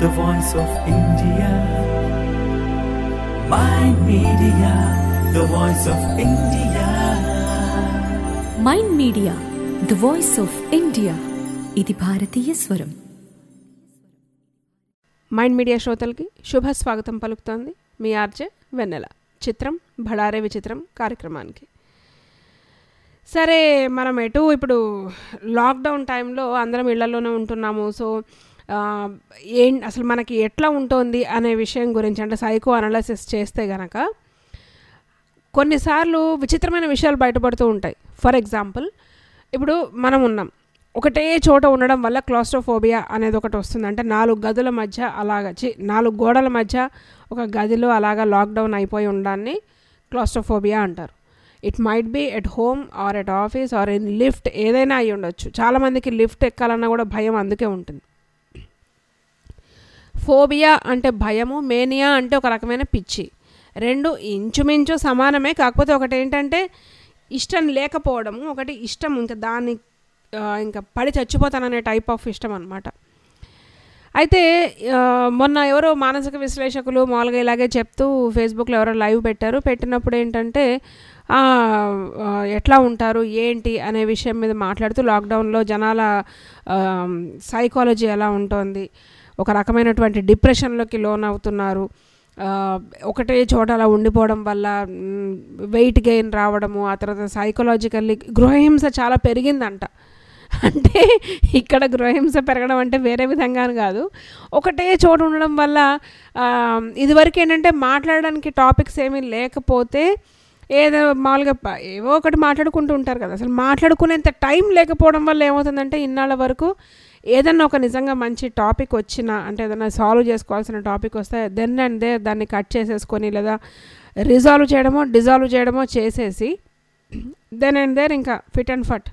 the voice of India. Mind Media, the voice of India. Mind media the voice of India. ఇది భారతీయ స్వరం. Mind media శ్రోతలకి శుభ స్వాగతం పలుకుతోంది మీ ఆర్జే వెన్నెల. చిత్రం భడారే విచిత్రం కార్యక్రమానికి. సరే, మనం ఎటు ఇప్పుడు లాక్డౌన్ టైంలో అందరం ఇళ్లలోనే ఉంటున్నాము. సో అసలు మనకి ఎట్లా ఉంటుంది అనే విషయం గురించి అంటే సైకో అనాలిసిస్ చేస్తే గనక కొన్నిసార్లు విచిత్రమైన విషయాలు బయటపడుతూ ఉంటాయి. ఫర్ ఎగ్జాంపుల్, ఇప్పుడు మనం ఉన్నాం, ఒకటే చోట ఉండడం వల్ల క్లాస్ట్రోఫోబియా అనేది ఒకటి వస్తుంది. అంటే 4 గదుల మధ్య 4 గోడల మధ్య ఒక గదిలో అలాగా లాక్డౌన్ అయిపోయి ఉండడాన్ని క్లాస్ట్రోఫోబియా అంటారు. It might be at home or at office or in lift, ఏదైనా అయి ఉండొచ్చు. చాలామందికి లిఫ్ట్ ఎక్కాలన్నా కూడా భయం అందుకే ఉంటుంది. ఫోబియా అంటే భయము, మేనియా అంటే ఒక రకమైన పిచ్చి. రెండు ఇంచుమించు సమానమే, కాకపోతే ఒకటి ఏంటంటే ఇష్టం లేకపోవడము, ఒకటి ఇష్టం ఇంకా దాన్ని ఇంకా పడి చచ్చిపోతాననే టైప్ ఆఫ్ ఇష్టం అనమాట. అయితే మొన్న ఎవరో మానసిక విశ్లేషకులు మామూలుగా ఇలాగే చెప్తూ ఫేస్బుక్లో ఎవరో లైవ్ పెట్టినప్పుడు ఏంటంటే ఎట్లా ఉంటారు ఏంటి అనే విషయం మీద మాట్లాడుతూ లాక్డౌన్లో జనాల సైకాలజీ ఎలా ఉంటుంది, ఒక రకమైనటువంటి డిప్రెషన్లోకి లోన్ అవుతున్నారు, ఒకటే చోట అలా ఉండిపోవడం వల్ల వెయిట్ గెయిన్ రావడము, ఆ తర్వాత సైకలాజికల్లీ గృహహింస చాలా పెరిగిందంట. అంటే ఇక్కడ గృహహింస పెరగడం అంటే వేరే విధంగా కాదు, ఒకటే చోట ఉండడం వల్ల ఇదివరకు ఏంటంటే మాట్లాడడానికి టాపిక్స్ ఏమీ లేకపోతే ఏదో మామూలుగా ఏవో ఒకటి మాట్లాడుకుంటూ ఉంటారు కదా, అసలు మాట్లాడుకునేంత టైం లేకపోవడం వల్ల ఏమవుతుందంటే ఇన్నాళ్ళ వరకు ఏదన్నా ఒక నిజంగా మంచి టాపిక్ వచ్చినా, అంటే ఏదైనా సాల్వ్ చేసుకోవాల్సిన టాపిక్ వస్తే దెన్ అండ్ దే దాన్ని కట్ చేసేసుకొని లేదా రిజాల్వ్ చేయడమో డిజాల్వ్ చేయడమో చేసేసి దెన్ అండ్ దేర్ ఇంకా ఫిట్ అండ్ ఫట్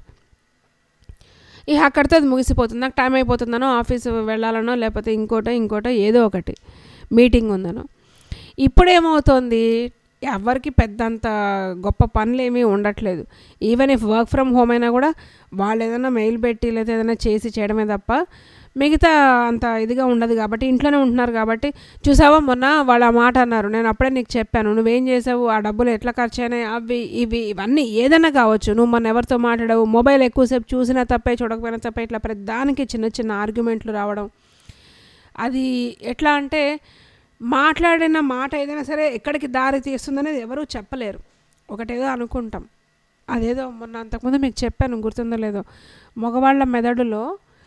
ఇక అక్కడితో అది ముగిసిపోతుంది. నాకు టైం అయిపోతుందనో, ఆఫీసు వెళ్ళాలనో, లేకపోతే ఇంకోటో ఏదో ఒకటి మీటింగ్ ఉందనో. ఇప్పుడేమవుతోంది, ఎవరికి పెద్దంత గొప్ప పనులు ఏమీ ఉండట్లేదు. Even if work from home అయినా కూడా వాళ్ళు ఏదైనా మెయిల్ పెట్టి లేదా ఏదైనా చేయడమే తప్ప మిగతా అంత ఇదిగా ఉండదు. కాబట్టి ఇంట్లోనే ఉంటున్నారు. కాబట్టి చూసావా మొన్న వాళ్ళు ఆ మాట అన్నారు, నేను అప్పుడే నీకు చెప్పాను, నువ్వేం చేసావు, ఆ డబ్బులు ఎట్లా ఖర్చు అయినాయి, ఇవన్నీ ఏదైనా కావచ్చు, నువ్వు మొన్న ఎవరితో మాట్లాడావు, మొబైల్ ఎక్కువసేపు చూసినా తప్పే చూడకపోయినా తప్పే, ఇట్లా ప్రతిదానికి చిన్న ఆర్గ్యుమెంట్లు రావడం. అది ఎట్లా అంటే మాట్లాడిన మాట ఏదైనా సరే ఎక్కడికి దారి తీస్తుందనేది ఎవరూ చెప్పలేరు. ఒకటేదో అనుకుంటాం. అదేదో మొన్న అంతకుముందు మీకు చెప్పాను, గుర్తుందో లేదో, మగవాళ్ళ మెదడులో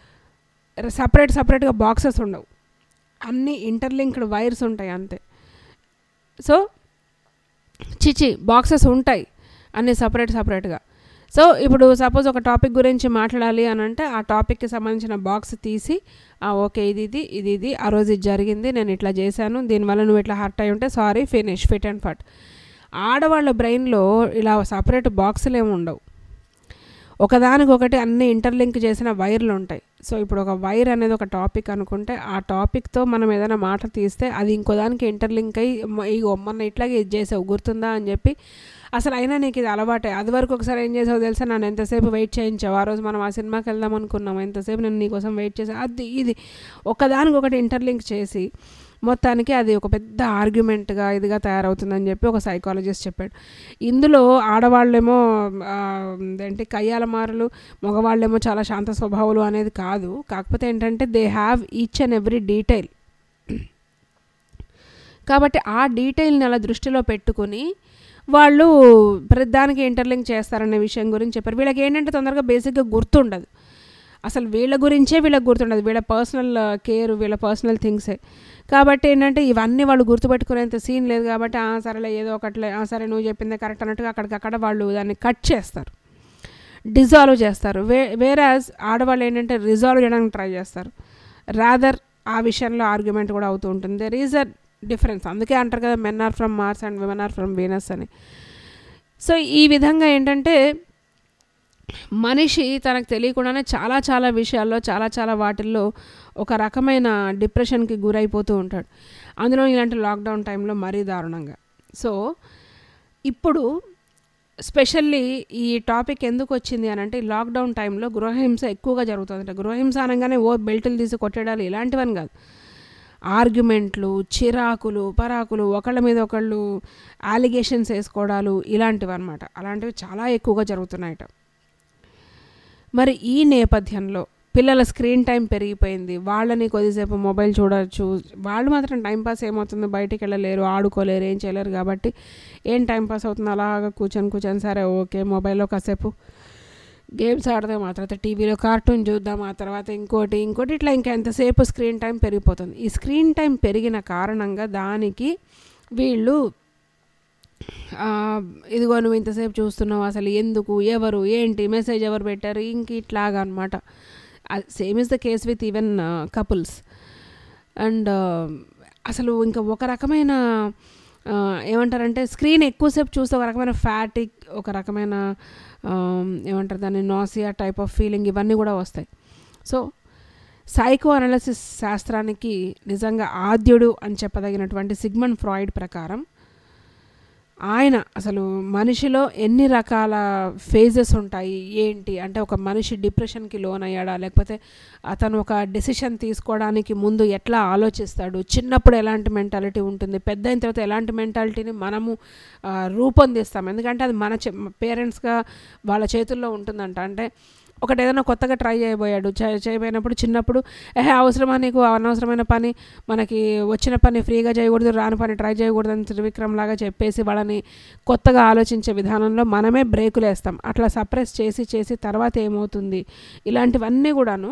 సపరేట్గా బాక్సెస్ ఉండవు, అన్నీ ఇంటర్లింక్డ్ వైర్స్ ఉంటాయి అంతే. సో బాక్సెస్ ఉంటాయి అన్నీ సపరేట్గా. సో ఇప్పుడు సపోజ్ ఒక టాపిక్ గురించి మాట్లాడాలి అని అంటే ఆ టాపిక్కి సంబంధించిన బాక్స్ తీసి ఓకే ఇది ఆ రోజు ఇది జరిగింది, నేను ఇట్లా చేశాను, దీనివల్ల నువ్వు ఇట్లా హర్ట్ అయి ఉంటే సారీ, ఫిట్ అండ్ ఫట్. ఆడవాళ్ళ బ్రెయిన్లో ఇలా సపరేట్ బాక్సులు ఏమి ఉండవు, ఒకదానికొకటి అన్ని ఇంటర్లింక్ చేసిన వైర్లు ఉంటాయి. సో ఇప్పుడు ఒక వైర్ అనేది ఒక టాపిక్ అనుకుంటే ఆ టాపిక్తో మనం ఏదైనా మాట తీస్తే అది ఇంకోదానికి ఇంటర్లింక్ అయ్యి ఇగో మొన్న ఇట్లాగే ఇది చేసావు గుర్తుందా అని చెప్పి, అసలు అయినా నీకు ఇది అలవాటే, అది వరకు ఒకసారి ఏం చేసావు తెలుసా, నన్ను ఎంతసేపు వెయిట్ చేయించావు, ఆ రోజు మనం ఆ సినిమాకి వెళ్దాం అనుకున్నాం, ఎంతసేపు నేను నీకోసం వెయిట్ చేసాను, అది ఇది ఒకదానికొకటి ఇంటర్లింక్ చేసి మొత్తానికి అది ఒక పెద్ద ఆర్గ్యుమెంట్గా ఇదిగా తయారవుతుందని చెప్పి ఒక సైకాలజిస్ట్ చెప్పాడు. ఇందులో ఆడవాళ్ళేమో ఏంటి కయ్యాలమారులు, మగవాళ్ళేమో చాలా శాంత స్వభావాలు అనేది కాదు. కాకపోతే ఏంటంటే they have each and every detail. కాబట్టి ఆ డీటెయిల్ని అలా దృష్టిలో పెట్టుకుని వాళ్ళు ప్రతిదానికి ఇంటర్లింక్ చేస్తారనే విషయం గురించి చెప్పారు. వీళ్ళకి ఏంటంటే తొందరగా బేసిక్గా గుర్తుండదు, అసలు వీళ్ళకి గుర్తుండదు, వీళ్ళ పర్సనల్ కేర్, వీళ్ళ పర్సనల్ థింగ్సే. కాబట్టి ఏంటంటే ఇవన్నీ వాళ్ళు గుర్తుపెట్టుకునేంత సీన్ లేదు. కాబట్టి సరేలే ఏదో ఒకట్లే, సరే నువ్వు చెప్పిందే కరెక్ట్ అన్నట్టుగా అక్కడికక్కడ వాళ్ళు దాన్ని కట్ చేస్తారు, డిజాల్వ్ చేస్తారు. వేరాజ్ ఆడవాళ్ళు ఏంటంటే రిజాల్వ్ చేయడానికి ట్రై చేస్తారు, రాదర్ ఆ విషయంలో ఆర్గ్యుమెంట్ కూడా అవుతూ ఉంటుంది. There is a difference. అందుకే అంటారు కదా, men are from Mars and women are from Venus అని. సో ఈ విధంగా ఏంటంటే మనిషి తనకు తెలియకుండానే చాలా విషయాల్లో చాలా వాటిల్లో ఒక రకమైన డిప్రెషన్కి గురైపోతూ ఉంటాడు. అందులో ఇలాంటి లాక్డౌన్ టైంలో మరీ దారుణంగా. సో ఇప్పుడు స్పెషల్లీ ఈ టాపిక్ ఎందుకు వచ్చింది అని అంటే, లాక్డౌన్ టైంలో గృహహింస ఎక్కువగా జరుగుతుంది. గృహహింస అనగానే బెల్టులు తీసి కొట్టడాలు ఇలాంటివని కాదు, ఆర్గ్యుమెంట్లు, చిరాకులు, పరాకులు, ఒకళ్ళ మీద ఒకళ్ళు అలిగేషన్స్ వేసుకోవడాలు ఇలాంటివి అనమాట. అలాంటివి చాలా ఎక్కువగా జరుగుతున్నాయట. మరి ఈ నేపథ్యంలో పిల్లల స్క్రీన్ టైం పెరిగిపోయింది. వాళ్ళని కొద్దిసేపు మొబైల్ చూడవచ్చు. వాళ్ళు మాత్రం టైంపాస్ ఏమవుతుంది, బయటికి వెళ్ళలేరు, ఆడుకోలేరు, ఏం చేయలేరు. కాబట్టి ఏం టైంపాస్ అవుతుంది, అలాగా కూర్చొని సరే ఓకే మొబైల్లో కాసేపు గేమ్స్ ఆడదాం, ఆ తర్వాత టీవీలో కార్టూన్ చూద్దాం, ఆ తర్వాత ఇంకోటి ఇట్లా ఇంకా ఎంతసేపు స్క్రీన్ టైం పెరిగిపోతుంది. ఈ స్క్రీన్ టైం పెరిగిన కారణంగా దానికి వీళ్ళు ఇదిగో నువ్వు ఇంతసేపు చూస్తున్నావు, అసలు ఎందుకు, ఎవరు, ఏంటి, మెసేజ్ ఎవరు పెట్టారు, ఇంక ఇట్లాగా అనమాట. Same is the case with even couples. And అసలు ఇంకా ఒక రకమైన ఏమంటారంటే స్క్రీన్ ఎక్కువసేపు చూస్తే ఒక రకమైన ఫ్యాటిక్, ఒక రకమైన ఏమంటారు దాన్ని, నాసియా టైప్ ఆఫ్ ఫీలింగ్, ఇవన్నీ కూడా వస్తాయి. సో సైకో అనాలిసిస్ శాస్త్రానికి నిజంగా ఆద్యుడు అని చెప్పదగినటువంటి సిగ్మండ్ ఫ్రాయిడ్ ప్రకారం ఆయన అసలు మనిషిలో ఎన్ని రకాల ఫేజెస్ ఉంటాయి ఏంటి అంటే, ఒక మనిషి డిప్రెషన్కి లోన్ అయ్యాడా, లేకపోతే అతను ఒక డెసిషన్ తీసుకోవడానికి ముందు ఎట్లా ఆలోచిస్తాడు, చిన్నప్పుడు ఎలాంటి మెంటాలిటీ ఉంటుంది, పెద్ద అయిన తర్వాత ఎలాంటి మెంటాలిటీని మనము రూపొందిస్తాం. ఎందుకంటే అది మన పేరెంట్స్గా వాళ్ళ చేతుల్లో ఉంటుందంట. అంటే ఒకటి ఏదైనా కొత్తగా ట్రై చేయబోయాడు, చేయబోయినప్పుడు చిన్నప్పుడు అవసరమా నీకు, అనవసరమైన పని, మనకి వచ్చిన పని ఫ్రీగా చేయకూడదు, రాని పని ట్రై చేయకూడదు అని త్రివిక్రమ్ లాగా చెప్పేసి వాళ్ళని కొత్తగా ఆలోచించే విధానంలో మనమే బ్రేకులు వేస్తాం. అట్లా సప్రెస్ చేసి తర్వాత ఏమవుతుంది, ఇలాంటివన్నీ కూడాను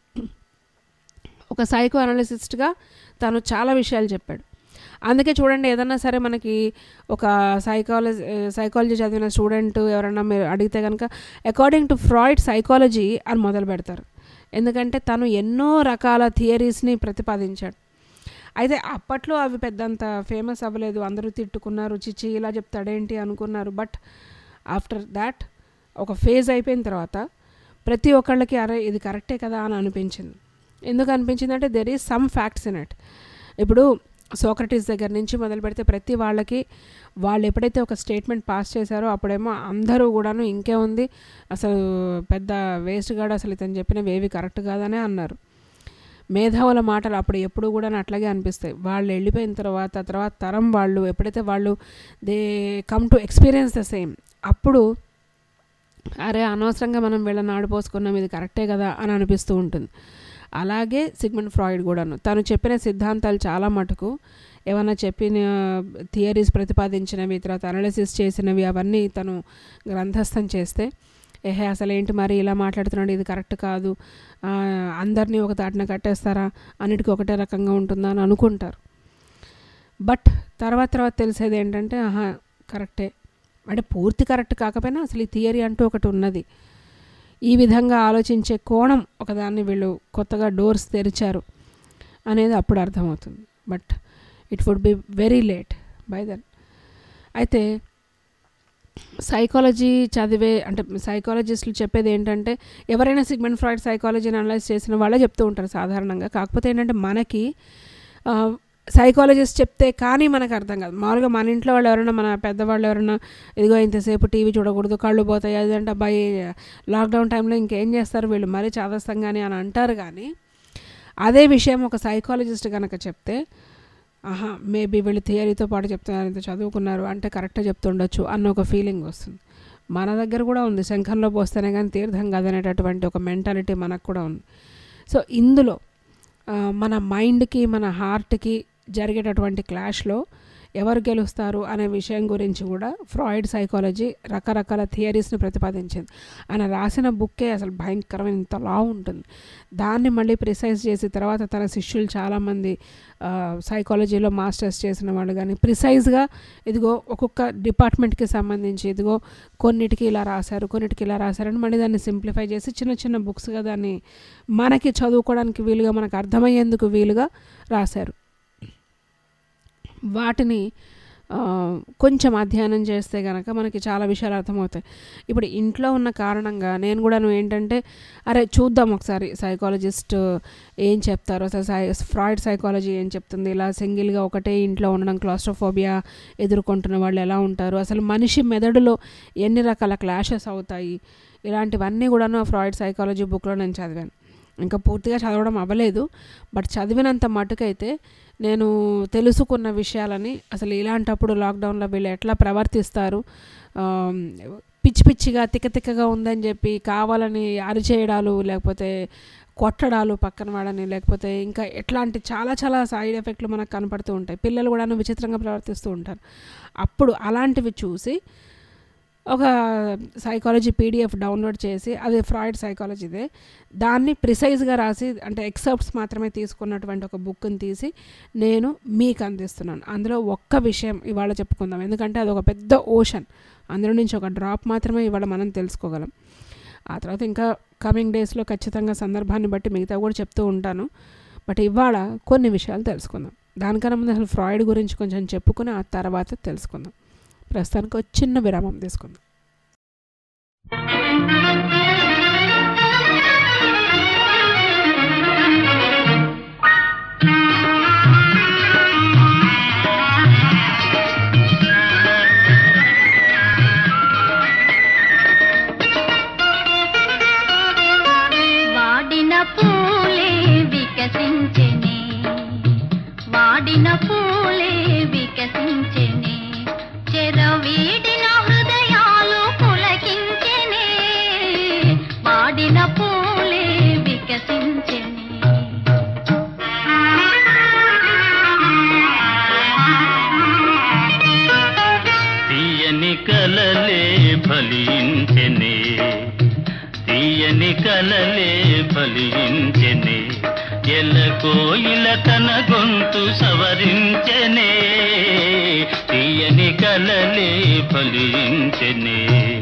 ఒక సైకో అనాలిసిస్ట్గా తను చాలా విషయాలు చెప్పాడు. అందుకే చూడండి, ఏదన్నా సరే మనకి ఒక సైకాలజీ చదివిన స్టూడెంట్ ఎవరన్నా మీరు అడిగితే కనుక అకార్డింగ్ టు ఫ్రాయిడ్ సైకాలజీ అని మొదలు పెడతారు. ఎందుకంటే తను ఎన్నో రకాల థియరీస్ని ప్రతిపాదించాడు. అయితే అప్పట్లో అవి పెద్దంత ఫేమస్ అవ్వలేదు, అందరూ తిట్టుకున్నారు, చిచ్చి ఇలా చెప్తాడేంటి అనుకున్నారు. బట్ ఆఫ్టర్ దాట్ ఒక ఫేజ్ అయిపోయిన తర్వాత ప్రతి ఒక్కళ్ళకి అరే ఇది కరెక్టే కదా అని అనిపించింది. ఎందుకు అనిపించింది అంటే there is some facts in it. ఇప్పుడు సోక్రటీస్ దగ్గర నుంచి మొదలు పెడితే ప్రతి వాళ్ళకి వాళ్ళు ఎప్పుడైతే ఒక స్టేట్మెంట్ పాస్ చేశారో అప్పుడేమో అందరూ కూడాను ఇంకే ఉంది, అసలు పెద్ద వేస్ట్ గాడు, అసలు ఇతను చెప్పినవి ఏవి కరెక్ట్ కాదనే అన్నారు. మేధావుల మాటలు అప్పుడు ఎప్పుడు కూడా అట్లాగే అనిపిస్తాయి. వాళ్ళు వెళ్ళిపోయిన తర్వాత తరం వాళ్ళు ఎప్పుడైతే వాళ్ళు they come to experience the same, అప్పుడు అరే అనవసరంగా మనం వీళ్ళని ఆడిపోసుకున్నాం, ఇది కరెక్టే కదా అని అనిపిస్తూ ఉంటుంది. అలాగే సిగ్మండ్ ఫ్రాయిడ్ కూడాను తను చెప్పిన సిద్ధాంతాలు చాలా మటుకు ఏమన్నా చెప్పిన థియరీస్ ప్రతిపాదించినవి, తర్వాత అనాలిసిస్ చేసినవి అవన్నీ తను గ్రంథస్థం చేస్తే అసలు ఏంటి మరి ఇలా మాట్లాడుతున్నాడు, ఇది కరెక్ట్ కాదు, అందరినీ ఒక తాటిన కట్టేస్తారా, అన్నిటికీ ఒకటే రకంగా ఉంటుందా అని అనుకుంటారు. బట్ తర్వాత తెలిసేది ఏంటంటే కరెక్టే, అంటే పూర్తి కరెక్ట్ కాకపోయినా అసలు ఈ థియరీ అంటూ ఒకటి ఉన్నది, ఈ విధంగా ఆలోచించే కోణం ఒకదాన్ని వీళ్ళు కొత్తగా డోర్స్ తెరిచారు అనేది అప్పుడు అర్థమవుతుంది. But it would be very late by then. అయితే సైకాలజీ చదివే అంటే సైకాలజిస్టులు చెప్పేది ఏంటంటే, ఎవరైనా సిగ్మండ్ ఫ్రాయిడ్ సైకాలజీని అనలైజ్ చేసిన వాళ్ళే చెప్తూ ఉంటారు సాధారణంగా. కాకపోతే ఏంటంటే మనకి సైకాలజిస్ట్ చెప్తే కానీ మనకు అర్థం కాదు. మామూలుగా మన ఇంట్లో వాళ్ళు ఎవరైనా, మన పెద్దవాళ్ళు ఎవరైనా ఇదిగో ఇంతసేపు టీవీ చూడకూడదు, కళ్ళు పోతాయి, అదంటే అబ్బాయి లాక్డౌన్ టైంలో ఇంకేం చేస్తారు వీళ్ళు మరీ చాదస్తంగానే అని అంటారు. కానీ అదే విషయం ఒక సైకాలజిస్ట్ కనుక చెప్తే మేబీ వీళ్ళు థియరీతో పాటు చెప్తున్నారు, ఇంత చదువుకున్నారు అంటే కరెక్ట్గా చెప్తుండొచ్చు అన్న ఒక ఫీలింగ్ వస్తుంది. మన దగ్గర కూడా ఉంది, శంఖంలో పోస్తేనే కానీ తీర్థం కాదనేటటువంటి ఒక మెంటాలిటీ మనకు కూడా ఉంది. సో ఇందులో మన మైండ్కి మన హార్ట్కి జరిగేటటువంటి క్లాష్లో ఎవరు గెలుస్తారు అనే విషయం గురించి కూడా ఫ్రాయిడ్ సైకాలజీ రకరకాల థియరీస్ని ప్రతిపాదించింది. ఆయన రాసిన బుక్కే అసలు భయంకరమైన ఇంతలా ఉంటుంది. దాన్ని మళ్ళీ ప్రిసైజ్ చేసి తర్వాత తన శిష్యులు చాలామంది సైకాలజీలో మాస్టర్స్ చేసిన వాళ్ళు కానీ ప్రిసైజ్గా ఇదిగో ఒక్కొక్క డిపార్ట్మెంట్కి సంబంధించి ఇదిగో కొన్నిటికి ఇలా రాశారు, కొన్నిటికి ఇలా రాశారని మళ్ళీ దాన్ని సింప్లిఫై చేసి చిన్న చిన్న బుక్స్గా దాన్ని మనకి చదువుకోవడానికి వీలుగా, మనకు అర్థమయ్యేందుకు వీలుగా రాశారు. వాటిని కొంచెం అధ్యయనం చేస్తే కనుక మనకి చాలా విషయాలు అర్థమవుతాయి. ఇప్పుడు ఇంట్లో ఉన్న కారణంగా నేను కూడా ఏంటంటే అరే చూద్దాం ఒకసారి సైకాలజిస్ట్ ఏం చెప్తారో, అసలు ఫ్రాయిడ్ సైకాలజీ ఏం చెప్తుంది, ఇలా సింగిల్గా ఒకటే ఇంట్లో ఉండడం, క్లాస్ట్రోఫోబియా ఎదుర్కొంటున్న వాళ్ళు ఎలా ఉంటారు, అసలు మనిషి మెదడులో ఎన్ని రకాల క్లాషెస్ అవుతాయి, ఇలాంటివన్నీ కూడాను ఫ్రాయిడ్ సైకాలజీ బుక్లో నేను చదివాను. ఇంకా పూర్తిగా చదవడం అవ్వలేదు, బట్ చదివినంత మటుకైతే నేను తెలుసుకున్న విషయాలని, అసలు ఇలాంటప్పుడు లాక్డౌన్లో వీళ్ళు ఎట్లా ప్రవర్తిస్తారు, పిచ్చి పిచ్చిగా తిక్కగా ఉందని చెప్పి కావాలని అరిచేయడాలు, లేకపోతే కొట్టడాలు పక్కన వాడని, లేకపోతే ఇంకా ఎట్లాంటి చాలా చాలా సైడ్ ఎఫెక్ట్లు మనకు కనపడుతూ ఉంటాయి. పిల్లలు కూడా విచిత్రంగా ప్రవర్తిస్తూ ఉంటారు. అప్పుడు అలాంటివి చూసి ఒక సైకాలజీ పీడిఎఫ్ డౌన్లోడ్ చేసి, అది ఫ్రాయిడ్ సైకాలజీదే, దాన్ని ప్రిసైజ్గా రాసి, అంటే ఎక్సెప్ట్స్ మాత్రమే తీసుకున్నటువంటి ఒక బుక్ని తీసి నేను మీకు అందిస్తున్నాను. అందులో ఒక్క విషయం ఇవాళ చెప్పుకుందాం, ఎందుకంటే అది ఒక పెద్ద ఓషన్. అందులో నుంచి ఒక డ్రాప్ మాత్రమే ఇవాళ మనం తెలుసుకోగలం. ఆ తర్వాత ఇంకా కమింగ్ డేస్లో ఖచ్చితంగా సందర్భాన్ని బట్టి మిగతా కూడా చెప్తూ ఉంటాను. బట్ ఇవాళ కొన్ని విషయాలు తెలుసుకుందాం. దానికన్నా ముందు అసలు ఫ్రాయిడ్ గురించి కొంచెం చెప్పుకుని ఆ తర్వాత తెలుసుకుందాం. ప్రస్తుతానికి ఒక చిన్న విరామం తీసుకుందాం. వాడిన పూలే వికసించెనే, వాడిన పూలే వికసించెనే, చెరవీడిన హృదయాలు పులకించెనే, వాడిన పూలే వికసించెనే. తీయని కలలే ఫలించెనే, తీయని కలలే ఫలించెనే, ఎలకోయిల తన గొంతు సవరించెనే, తీయని కలలే ఫలించెనే.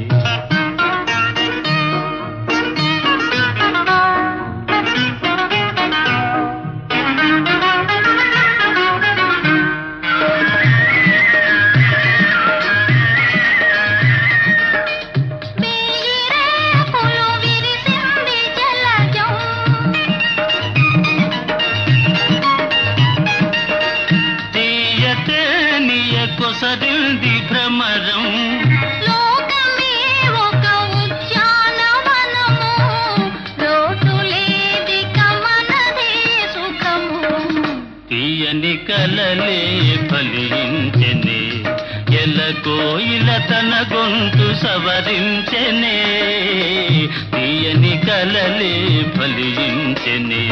కొసరింది భ్రమరం, లోకమే ఒక ఉద్యానవనము, లోటులేదిక మనదే సుఖము. తీయని కలలే ఫలించెనే, ఎలకోయిల తన గొంతు సవరించెనే, తీయని కలలే ఫలించెనే.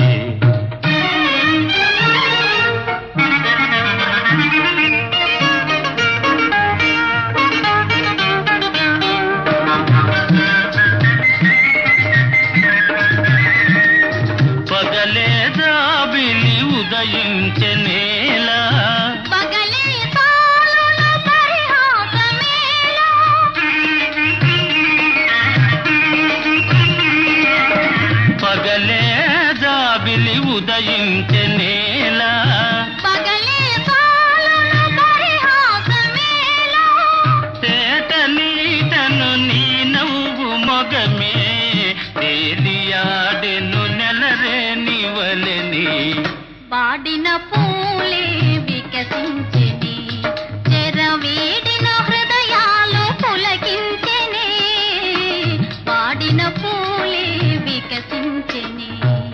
పగలే జాబిలి ఉదయించెనేలా, పగలే తాళుల పరిహాసమేలా, పగలే జాబిలి ఉదయించెనేలా, పగలే తాళుల పరిహాసమేలా, తేటలీటను నీ నవ్వు మొగమే, తేలియాడెను నెలరేని వలెని, వాడిన పూలే వికసించెనే, చెరవీడిన హృదయాలు పులకించెనే, వాడిన పూలే వికసించెనే.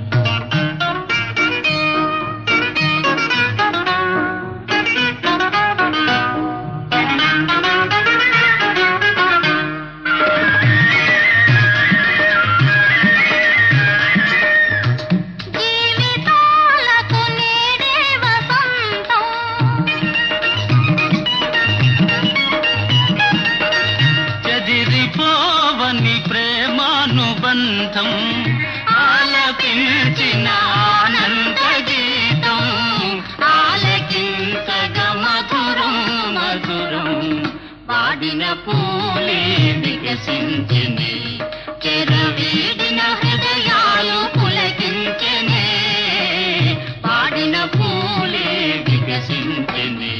జీవితాలకు నేడే వసంతం, చెదిరిపోవని ప్రేమానుబంధం, ఆలపించిన ఆనంద గీతం, ఆలకించగ మధురం మధురం, వాడిన పూలే వికసించెనే, చెరవీడిన హృదయాలు పులకించెనే, వాడిన పూలే వికసించెనే.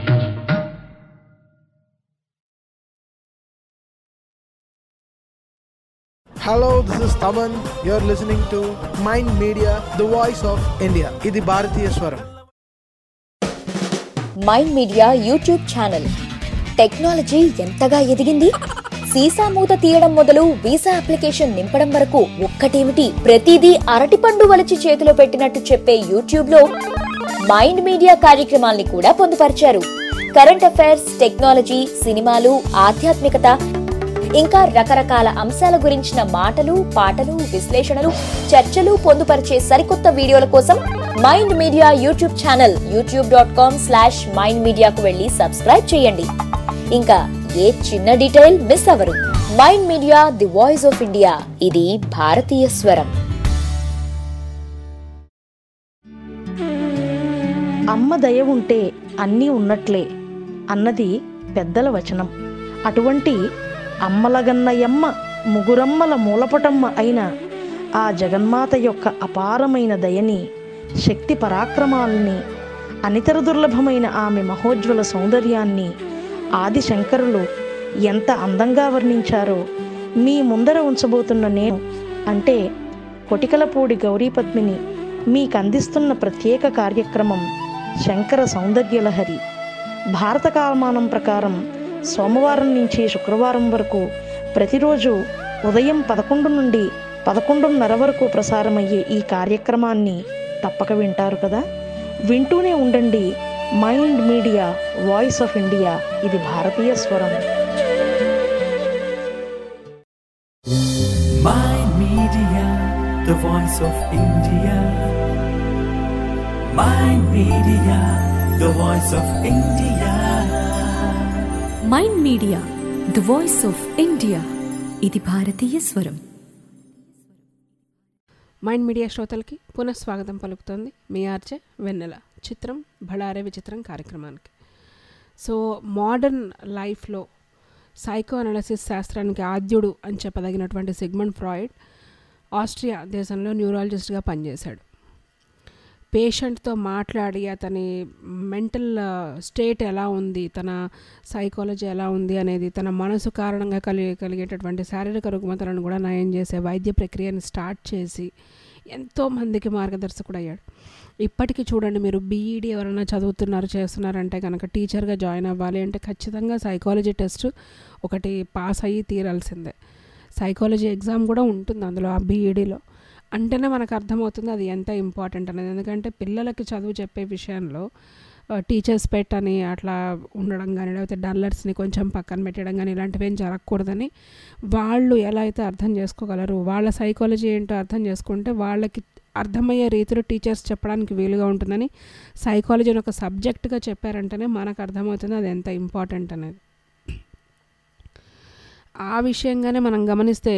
Hello, this is Taman. You're listening to Mind Media, the voice of India. Idi Bharatiya Swaram. Mind media YouTube channel. Technology ఎంతగా ఎదిగింది, సీసా మూత తీయడం మొదలు వీసా అప్లికేషన్ నింపడం వరకు ఒక్కటేమిటి ప్రతిదీ అరటిపండు వలిచి చేతిలో పెట్టినట్టు చెప్పే యూట్యూబ్ లో మైండ్ మీడియా కార్యక్రమాల్ని కూడా పొందుపరిచారు. కరెంట్ అఫైర్స్, టెక్నాలజీ, సినిమాలు, ఆధ్యాత్మికత, ఇంకా రకరకాల అంశాల గురించిన మాటలు, పాటలు, విశ్లేషణలు, చర్చలు పొందుపరిచే సరికొత్త వీడియోల కోసం mind media YouTube channel youtube.com/mindmedia కు వెళ్లి సబ్స్క్రైబ్ చేయండి. ఇంకా ఏ చిన్న డీటెయిల్ మిస్ అవ్వరు. Mind media, the voice of India. ఇది భారతీయ స్వరం. అమ్మ దయ ఉంటే అన్నీ ఉన్నట్లే అన్నది పెద్దల వచనం. అటువంటి అమ్మలగన్నయమ్మ, ముగురమ్మల మూలపటమ్మ అయిన ఆ జగన్మాత యొక్క అపారమైన దయని, శక్తి పరాక్రమాలని, అనితర దుర్లభమైన ఆమె మహోజ్వల సౌందర్యాన్ని ఆది శంకరులు ఎంత అందంగా వర్ణించారో మీ ముందర ఉంచబోతున్న నేను, అంటే కొటికలపూడి గౌరీపద్మిని, మీకు అందిస్తున్న ప్రత్యేక కార్యక్రమం శంకర సౌందర్యలహరి. భారత కాలమానం ప్రకారం సోమవారం నుంచి శుక్రవారం వరకు ప్రతిరోజు ఉదయం 11 నుండి 11:30 వరకు ప్రసారమయ్యే ఈ కార్యక్రమాన్ని తప్పక వింటారు కదా. వింటూనే ఉండండి Mind Media, voice of India. ఇది భారతీయ స్వరం. Mind Media, the voice of India. Mind Media, the voice of India. Mind Media, the voice of India. ఇది భారతీయ స్వరం. మైండ్ మీడియా శ్రోతలకి పునఃస్వాగతం పలుకుతోంది మీ ఆర్జే వెన్నెల. చిత్రం భళారే విచిత్రం కార్యక్రమానికి. సో మోడర్న్ లైఫ్లో సైకో అనాలిసిస్ శాస్త్రానికి ఆద్యుడు అని చెప్పదగినటువంటి సిగ్మండ్ ఫ్రాయిడ్ ఆస్ట్రియా దేశంలో న్యూరాలజిస్ట్గా పనిచేశాడు. పేషెంట్తో మాట్లాడి అతని మెంటల్ స్టేట్ ఎలా ఉంది, తన సైకాలజీ ఎలా ఉంది అనేది, తన మనసు కారణంగా కలిగేటటువంటి శారీరక రుగ్మతలను కూడా నయం చేసే వైద్య ప్రక్రియను స్టార్ట్ చేసి ఎంతోమందికి మార్గదర్శకుడు అయ్యాడు. ఇప్పటికీ చూడండి, మీరు బీఈడీ ఎవరైనా చేస్తున్నారంటే కనుక టీచర్గా జాయిన్ అవ్వాలి అంటే ఖచ్చితంగా సైకాలజీ టెస్ట్ ఒకటి పాస్ అయ్యి తీరాల్సిందే. సైకాలజీ ఎగ్జామ్ కూడా ఉంటుంది అందులో, ఆ బీఈడీలో. అంటేనే మనకు అర్థమవుతుంది అది ఎంత ఇంపార్టెంట్ అనేది. ఎందుకంటే పిల్లలకి చదువు చెప్పే విషయంలో టీచర్స్ పెట్టని అట్లా ఉండడం కానీ, లేకపోతే డల్లర్స్ని కొంచెం పక్కన పెట్టడం కానీ ఇలాంటివి ఏం జరగకూడదని వాళ్ళు ఎలా అయితే అర్థం చేసుకోగలరు, వాళ్ళ సైకాలజీ ఏంటో అర్థం చేసుకుంటే వాళ్ళకి అర్థమయ్యే రీతిలో టీచర్స్ చెప్పడానికి వీలుగా ఉంటుందని సైకాలజీని ఒక సబ్జెక్ట్గా చెప్పారంటేనే మనకు అర్థమవుతుంది అది ఎంత ఇంపార్టెంట్ అనేది. ఆ విషయంగానే మనం గమనిస్తే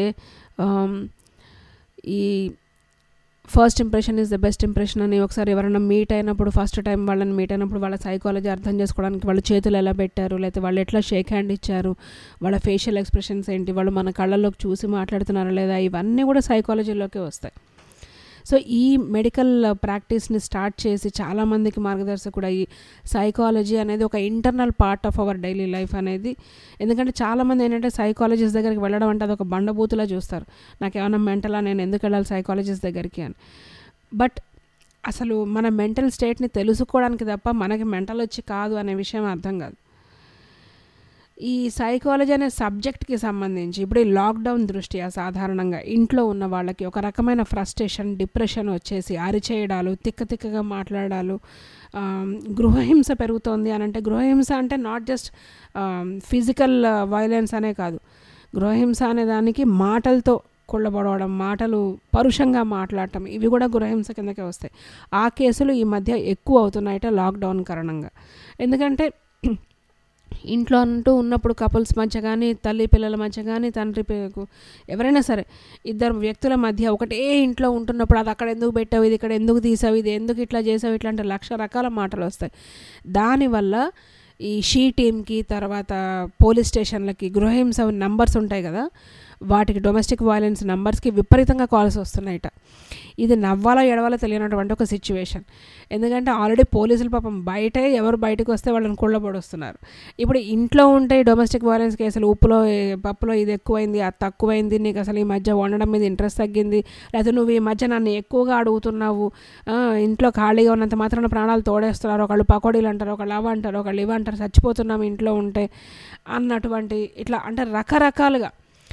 ఈ first impression is the best impression అని ఒకసారి ఎవరైనా మీట్ అయినప్పుడు, ఫస్ట్ టైం వాళ్ళని మీట్ అయినప్పుడు వాళ్ళ సైకాలజీ అర్థం చేసుకోవడానికి వాళ్ళ చేతులు ఎలా పెట్టారు, లేకపోతే వాళ్ళు ఎట్లా షేక్ హ్యాండ్ ఇచ్చారు, వాళ్ళ ఫేషియల్ ఎక్స్ప్రెషన్స్ ఏంటి, వాళ్ళు మన కళ్ళల్లోకి చూసి మాట్లాడుతున్నారా లేదా, ఇవన్నీ కూడా సైకాలజీలోకే వస్తాయి. సో ఈ మెడికల్ ప్రాక్టీస్ని స్టార్ట్ చేసి చాలామందికి మార్గదర్శకుడు అయ్యి సైకాలజీ అనేది ఒక internal part of our daily life అనేది. ఎందుకంటే చాలామంది ఏంటంటే సైకాలజిస్ట్ దగ్గరికి వెళ్ళడం అంటే అది ఒక బండబూతులా చూస్తారు. నాకేమైనా మెంటలా, నేను ఎందుకు వెళ్ళాలి సైకాలజిస్ట్ దగ్గరికి అని. బట్ అసలు మన మెంటల్ స్టేట్ని తెలుసుకోవడానికి తప్ప మనకి మెంటల్ వచ్చి కాదు అనే విషయం అర్థం కాదు. ఈ సైకాలజీ అనే సబ్జెక్ట్కి సంబంధించి ఇప్పుడు ఈ లాక్డౌన్ దృష్ట్యా సాధారణంగా ఇంట్లో ఉన్న వాళ్ళకి ఒక రకమైన ఫ్రస్ట్రేషన్, డిప్రెషన్ వచ్చేసి అరిచేయడాలు, తిక్కగా మాట్లాడాలు, గృహహింస పెరుగుతోంది అని అంటే, గృహహింస అంటే నాట్ జస్ట్ ఫిజికల్ వైలెన్స్ అనే కాదు, గృహహింస అనే దానికి మాటలతో కొల్లబడవడం, మాటలు పరుషంగా మాట్లాడటం, ఇవి కూడా గృహహింస కిందకే వస్తాయి. ఆ కేసులు ఈ మధ్య ఎక్కువ అవుతున్నాయట లాక్డౌన్ కారణంగా. ఎందుకంటే ఇంట్లో అంటూ ఉన్నప్పుడు కపుల్స్ మధ్య కానీ, తల్లి పిల్లల మధ్య కానీ, తండ్రి ఎవరైనా సరే ఇద్దరు వ్యక్తుల మధ్య ఒకటే ఇంట్లో ఉంటున్నప్పుడు అది అక్కడ ఎందుకు పెట్టావు, ఇది ఇక్కడ ఎందుకు తీసావు, ఇది ఎందుకు ఇట్లా చేసావు, ఇట్లాంటి 1,00,000 రకాల మాటలు వస్తాయి. దానివల్ల ఈ షీ టీమ్కి, తర్వాత పోలీస్ స్టేషన్లకి గృహహింస నంబర్స్ ఉంటాయి కదా, వాటికి డొమెస్టిక్ వైలెన్స్ నంబర్స్కి విపరీతంగా కాల్స్ వస్తున్నాయట. ఇది నవ్వాలో ఎడవాలో తెలియనటువంటి ఒక సిచ్యువేషన్. ఎందుకంటే ఆల్రెడీ పోలీసులు పాపం బయటే ఎవరు బయటకు వస్తే వాళ్ళని కొళ్ళబొడుస్తున్నారు. ఇప్పుడు ఇంట్లో ఉంటే డొమెస్టిక్ వైలెన్స్ కేసులు, ఉప్పులో పప్పులో ఇది ఎక్కువైంది, అది తక్కువైంది, నీకు అసలు ఈ మధ్య వండడం మీద ఇంట్రెస్ట్ తగ్గింది, లేకపోతే నువ్వు ఈ మధ్య నన్ను ఎక్కువగా అడుగుతున్నావు, ఇంట్లో ఖాళీగా ఉన్నంత మాత్రాన ప్రాణాలు తోడేస్తున్నారు, ఒకళ్ళు పకోడీలు అంటారు, ఒకళ్ళు అవ అంటారు, ఒకళ్ళు ఇవ అంటారు, చచ్చిపోతున్నాం ఇంట్లో ఉంటే అన్నటువంటి ఇట్లా అంటే రకరకాలుగా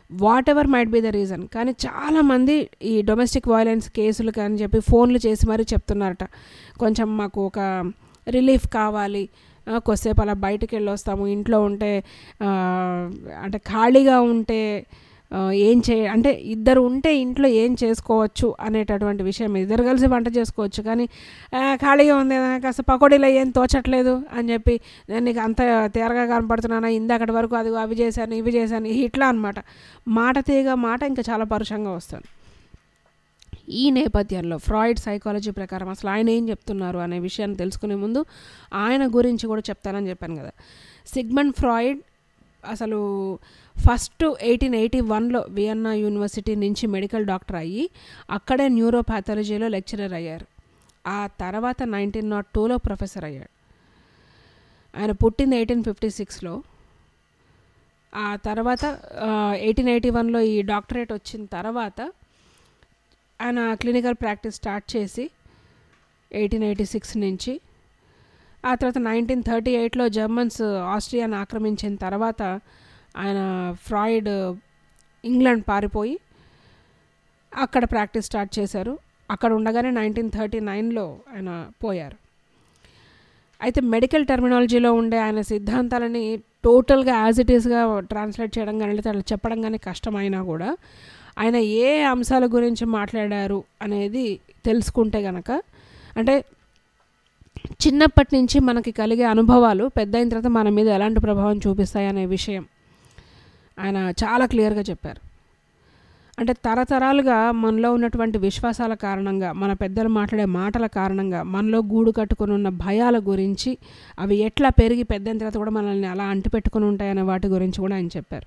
whatever might be the reason. కానీ చాలామంది ఈ డొమెస్టిక్ వైలెన్స్ కేసులు కానీ చెప్పి ఫోన్లు చేసి మరీ చెప్తున్నారట, కొంచెం మాకు ఒక రిలీఫ్ కావాలి, కొద్దిసేపు అలా బయటకు వెళ్ళి వస్తాము, ఇంట్లో ఉంటే అంటే ఖాళీగా ఉంటే అంటే ఇద్దరు ఉంటే ఇంట్లో ఏం చేసుకోవచ్చు అనేటటువంటి విషయం. ఇద్దరు కలిసి వంట చేసుకోవచ్చు, కానీ ఖాళీగా ఉంది కాస్త పకోడీలో ఏం తోచట్లేదు అని చెప్పి నేను నీకు అంత తేరగా కనపడుతున్నానా, ఇందాకటి వరకు అది అవి చేశాను ఇవి చేశాను ఇట్లా అనమాట. మాట తీగ మాట ఇంకా చాలా పరుషంగా వస్తుంది. ఈ నేపథ్యంలో ఫ్రాయిడ్ సైకాలజీ ప్రకారం అసలు ఆయన ఏం చెప్తున్నారు అనే విషయాన్ని తెలుసుకునే ముందు ఆయన గురించి కూడా చెప్తానని చెప్పాను కదా. సిగ్మండ్ ఫ్రాయిడ్ అసలు ఫస్ట్ 1881లో వియన్నా యూనివర్సిటీ నుంచి మెడికల్ డాక్టర్ అయ్యి అక్కడే న్యూరోపాథాలజీలో లెక్చరర్ అయ్యారు. ఆ తర్వాత 1902లో ప్రొఫెసర్ అయ్యాడు. ఆయన పుట్టింది 1856లో. ఆ తర్వాత 1881లో ఈ డాక్టరేట్ వచ్చిన తర్వాత ఆయన క్లినికల్ ప్రాక్టీస్ స్టార్ట్ చేసి 1886 నుంచి, ఆ తర్వాత 1938లో జర్మన్స్ ఆస్ట్రియాను ఆక్రమించిన తర్వాత ఆయన ఫ్రాయిడ్ ఇంగ్లాండ్ పారిపోయి అక్కడ ప్రాక్టీస్ స్టార్ట్ చేశారు. అక్కడ ఉండగానే 1939లో ఆయన పోయారు. అయితే మెడికల్ టెర్మినాలజీలో ఉండే ఆయన సిద్ధాంతాలని టోటల్గా యాజ్ ఇట్ ఈస్గా ట్రాన్స్లేట్ చేయడం కానీ లేదా అలా చెప్పడం కానీ కష్టమైనా కూడా ఆయన ఏ అంశాల గురించి మాట్లాడారు అనేది తెలుసుకుంటే కనుక, అంటే చిన్నప్పటి నుంచి మనకి కలిగే అనుభవాలు పెద్ద అయిన తర్వాత మన మీద ఎలాంటి ప్రభావం చూపిస్తాయి అనే విషయం ఆయన చాలా క్లియర్గా చెప్పారు. అంటే తరతరాలుగా మనలో ఉన్నటువంటి విశ్వాసాల కారణంగా, మన పెద్దలు మాట్లాడే మాటల కారణంగా మనలో గూడు కట్టుకుని ఉన్న భయాల గురించి, అవి ఎట్లా పెరిగి పెద్ద అయిన తర్వాత కూడా మనల్ని అలా అంటిపెట్టుకుని ఉంటాయనే వాటి గురించి కూడా ఆయన చెప్పారు.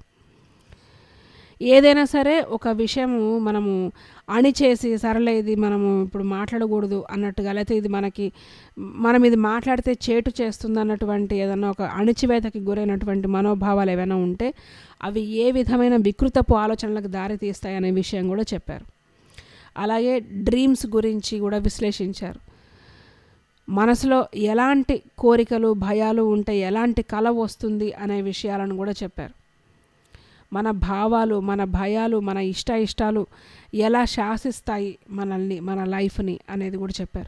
ఏదైనా సరే ఒక విషయము మనము అణిచేసి సరళ ఇది మనము ఇప్పుడు మాట్లాడకూడదు అన్నట్టుగా, లేకపోతే ఇది మనం ఇది మాట్లాడితే చేటు చేస్తుంది అన్నటువంటి ఏదన్నా ఒక అణిచివేతకి గురైనటువంటి మనోభావాలు ఏవైనా ఉంటే అవి ఏ విధమైన వికృతపు ఆలోచనలకు దారి తీస్తాయి అనే విషయం కూడా చెప్పారు. అలాగే డ్రీమ్స్ గురించి కూడా విశ్లేషించారు. మనసులో ఎలాంటి కోరికలు భయాలు ఉంటే ఎలాంటి కల వస్తుంది అనే విషయాలను కూడా చెప్పారు. మన భావాలు, మన భయాలు, మన ఇష్టాలు ఎలా శాసిస్తాయి మనల్ని, మన లైఫ్ని అనేది కూడా చెప్పారు.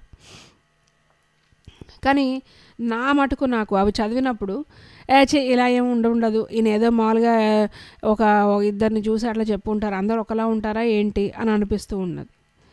కానీ నా మటుకు నాకు అవి చదివినప్పుడు ఇలా ఏమి ఉండదు, ఈయన ఏదో మామూలుగా ఒక ఇద్దరిని చూసి అట్లా చెప్పుంటారు, అందరూ ఒకలా ఉంటారా ఏంటి అని అనిపిస్తూ ఉన్నది.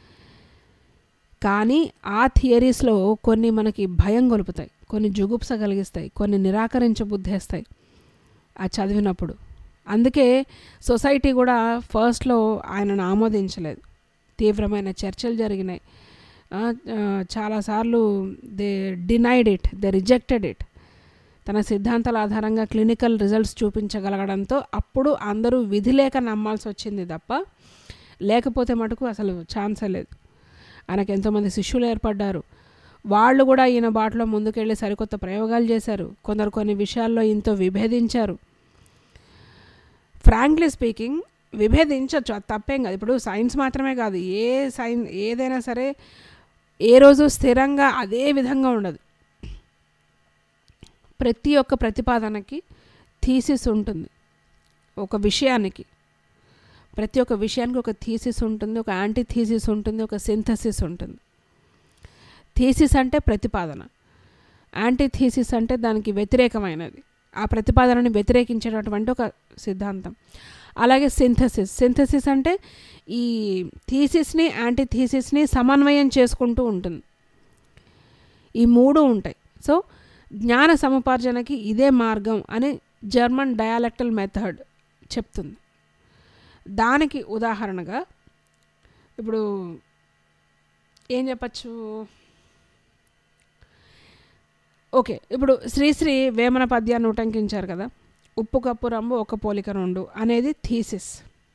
కానీ ఆ థియరీస్లో కొన్ని మనకి భయం గొలుపుతాయి, కొన్ని జుగుప్స కలిగిస్తాయి, కొన్ని నిరాకరించబుద్ధేస్తాయి ఆ చదివినప్పుడు. అందుకే సొసైటీ కూడా ఫస్ట్లో ఆయనను ఆమోదించలేదు. తీవ్రమైన చర్చలు జరిగినాయి. చాలాసార్లు they denied it, they rejected it. తన సిద్ధాంతాల ఆధారంగా క్లినికల్ రిజల్ట్స్ చూపించగలగడంతో అప్పుడు అందరూ విధి లేక నమ్మాల్సి వచ్చింది తప్ప, లేకపోతే మటుకు అసలు ఛాన్సే లేదు. ఆయనకు ఎంతోమంది శిష్యులు ఏర్పడ్డారు. వాళ్ళు కూడా ఈయన బాటలో ముందుకెళ్ళి సరికొత్త ప్రయోగాలు చేశారు. కొందరు కొన్ని విషయాల్లో ఇంతో విభేదించారు. ఫ్రాంక్లీ స్పీకింగ్ విభేదించవచ్చు, అది తప్పేం కాదు. ఇప్పుడు సైన్స్ మాత్రమే కాదు, ఏదైనా సరే ఏ రోజు స్థిరంగా అదే విధంగా ఉండదు. ప్రతి ఒక్క ప్రతిపాదనకి థీసిస్ ఉంటుంది. ఒక విషయానికి, ప్రతి ఒక్క విషయానికి ఒక థీసిస్ ఉంటుంది, ఒక యాంటీ థీసిస్ ఉంటుంది, ఒక సింథసిస్ ఉంటుంది. థీసిస్ అంటే ప్రతిపాదన, యాంటీ థీసిస్ అంటే దానికి వ్యతిరేకమైనది, ఆ ప్రతిపాదనని వ్యతిరేకించేటటువంటి ఒక సిద్ధాంతం. అలాగే సింథసిస్ అంటే ఈ థీసిస్ని యాంటీ థీసిస్ని సమన్వయం చేసుకుంటూ ఉంటుంది. ఈ మూడు ఉంటాయి. సో జ్ఞాన సముపార్జనకి ఇదే మార్గం అని జర్మన్ డయాలెక్టల్ మెథడ్ చెప్తుంది. దానికి ఉదాహరణగా ఇప్పుడు ఏం చెప్పచ్చు, ఓకే, ఇప్పుడు శ్రీశ్రీ వేమన పద్యాన్ని ఉటంకించారు కదా, ఉప్పు కప్పు రంబు ఒక పోలిక రెండు అనేది థీసిస్.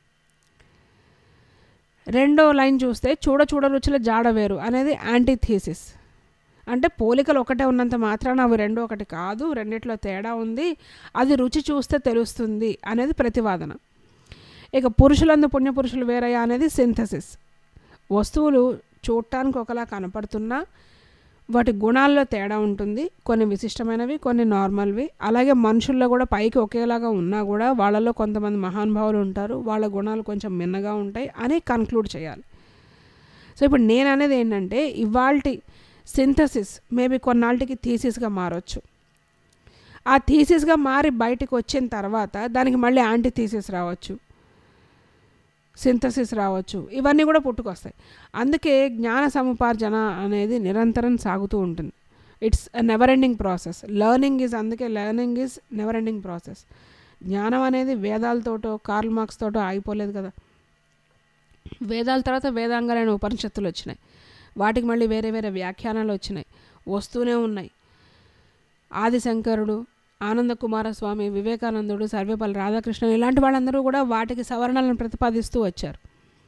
రెండో లైన్ చూస్తే చూడ చూడ రుచుల జాడ వేరు అనేది యాంటీ థీసిస్. అంటే పోలికలు ఒకటే ఉన్నంత మాత్రాన అవి రెండు ఒకటి కాదు, రెండిట్లో తేడా ఉంది, అది రుచి చూస్తే తెలుస్తుంది అనేది ప్రతివాదన. ఇక పురుషులందు పుణ్యపురుషులు వేరయ్యా అనేది సింథసిస్. వస్తువులు చూడటానికి ఒకలా కనపడుతున్నా వాటి గుణాల్లో తేడా ఉంటుంది, కొన్ని విశిష్టమైనవి, కొన్ని నార్మల్వి. అలాగే మనుషుల్లో కూడా పైకి ఒకేలాగా ఉన్నా కూడా వాళ్ళలో కొంతమంది మహానుభావులు ఉంటారు, వాళ్ళ గుణాలు కొంచెం మిన్నగా ఉంటాయి అని కన్క్లూడ్ చేయాలి. సో ఇప్పుడు నేను అనేది ఏంటంటే ఇవాల్టి సింథసిస్ మేబీ కొన్నాళ్ళకి థీసిస్గా మారచ్చు. ఆ థీసిస్గా మారి బయటకు వచ్చిన తర్వాత దానికి మళ్ళీ యాంటీ థీసిస్ రావచ్చు, సింథసిస్ రావచ్చు, ఇవన్నీ కూడా పుట్టుకొస్తాయి. అందుకే జ్ఞాన సముపార్జన అనేది నిరంతరం సాగుతూ ఉంటుంది. It's a never ending process. Learning is never ending process. జ్ఞానం అనేది వేదాలతోటో కార్ల్ మార్క్స్ తోటో ఆగిపోలేదు కదా. వేదాల తర్వాత వేదాంగాలైన ఉపనిషత్తులు వచ్చినాయి, వాటికి మళ్ళీ వేరే వేరే వ్యాఖ్యానాలు వచ్చినాయి, వస్తూనే ఉన్నాయి. ఆదిశంకరుడు, ఆనంద కుమారస్వామి, వివేకానందుడు, సర్వేపల్లి రాధాకృష్ణన్ ఇలాంటి వాళ్ళందరూ కూడా వాటికి సవరణలను ప్రతిపాదిస్తూ వచ్చారు.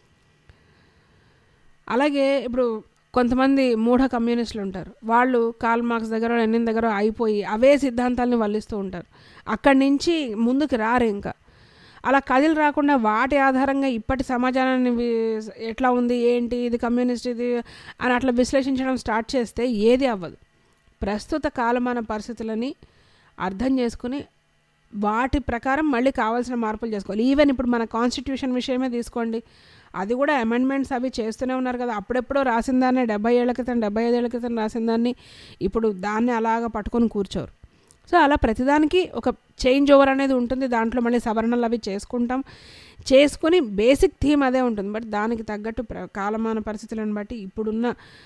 అలాగే ఇప్పుడు కొంతమంది మూఢ కమ్యూనిస్టులు ఉంటారు, వాళ్ళు కార్ల్ మార్క్స్ దగ్గర లెనిన్ దగ్గర అయిపోయి అవే సిద్ధాంతాలని వల్లిస్తూ ఉంటారు, అక్కడి నుంచి ముందుకు రారు. ఇంకా అలా కదిలి రాకుండా వాటి ఆధారంగా ఇప్పటి సమాజాన్ని ఎట్లా ఉంది, ఏంటి, ఇది కమ్యూనిస్ట్, ఇది అని అట్లా విశ్లేషించడం స్టార్ట్ చేస్తే ఏది అవ్వదు. ప్రస్తుత కాలమాన పరిస్థితులని అర్థం చేసుకుని వాటి ప్రకారం మళ్ళీ కావాల్సిన మార్పులు చేసుకోవాలి. ఈవెన్ ఇప్పుడు మన కాన్స్టిట్యూషన్ విషయమే తీసుకోండి, అది కూడా అమెండ్మెంట్స్ అవి చేస్తూనే ఉన్నారు కదా. అప్పుడెప్పుడో రాసిన దాన్ని 70 ఏళ్ల క్రితం 75 ఏళ్ల క్రితం రాసిన దాన్ని ఇప్పుడు దాన్ని అలాగా పట్టుకొని కూర్చోరు. సో అలా ప్రతిదానికి ఒక చేంజ్ ఓవర్ అనేది ఉంటుంది, దాంట్లో మళ్ళీ సవరణలు అవి చేసుకుని బేసిక్ థీమ్ అదే ఉంటుంది. బట్ దానికి తగ్గట్టు కాలమాన పరిస్థితులను బట్టి ఇప్పుడున్న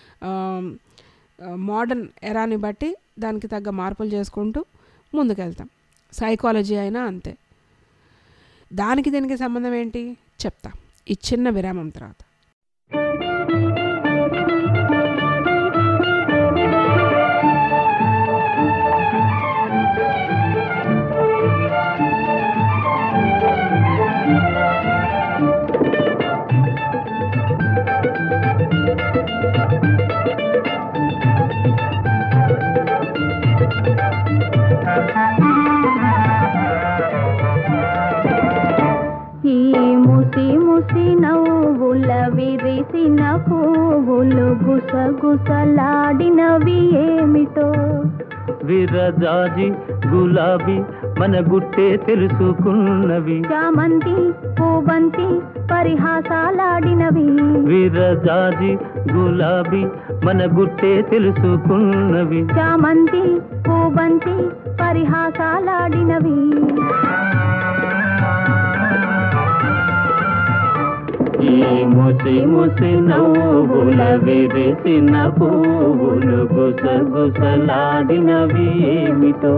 మోడర్న్ ఎరాని బట్టి దానికి తగ్గ మార్పులు చేసుకుంటూ ముందుకెళ్తాం. సైకాలజీ అయినా అంతే. దానికి దీనికి సంబంధం ఏంటి చెప్తా ఈ చిన్న విరామం తర్వాత. నవ్వుల విరిసిన పువ్వులు గుసగుసలాడినవి ఏమిటో, విరజాజి గులాబీ మన గుట్టే తెలుసుకున్నవి, చామంతి పూబంతి పరిహాసాలాడినవి, విరజాజి గులాబీ మన గుట్టే తెలుసుకున్నవి, చామంతి పూబంతి పరిహాసాలాడినవి. ఈ ముసి ముసి నవ్వుల విరిసిన పువ్వులు గుసగుసలాడినవి ఏమిటో,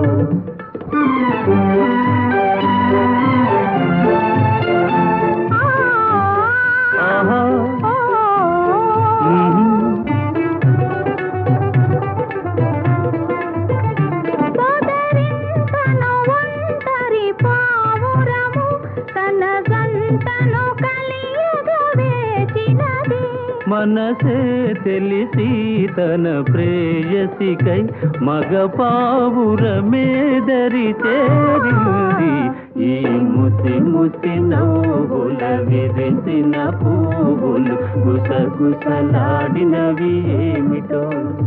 మనసే తెలిసి తన ప్రేయసికై మగ పావురమేదరి చేరింది, ఈ ముసి ముసి నవ్వుల విరిసిన పువ్వులు గుసగుసలాడినవి ఏమిటో.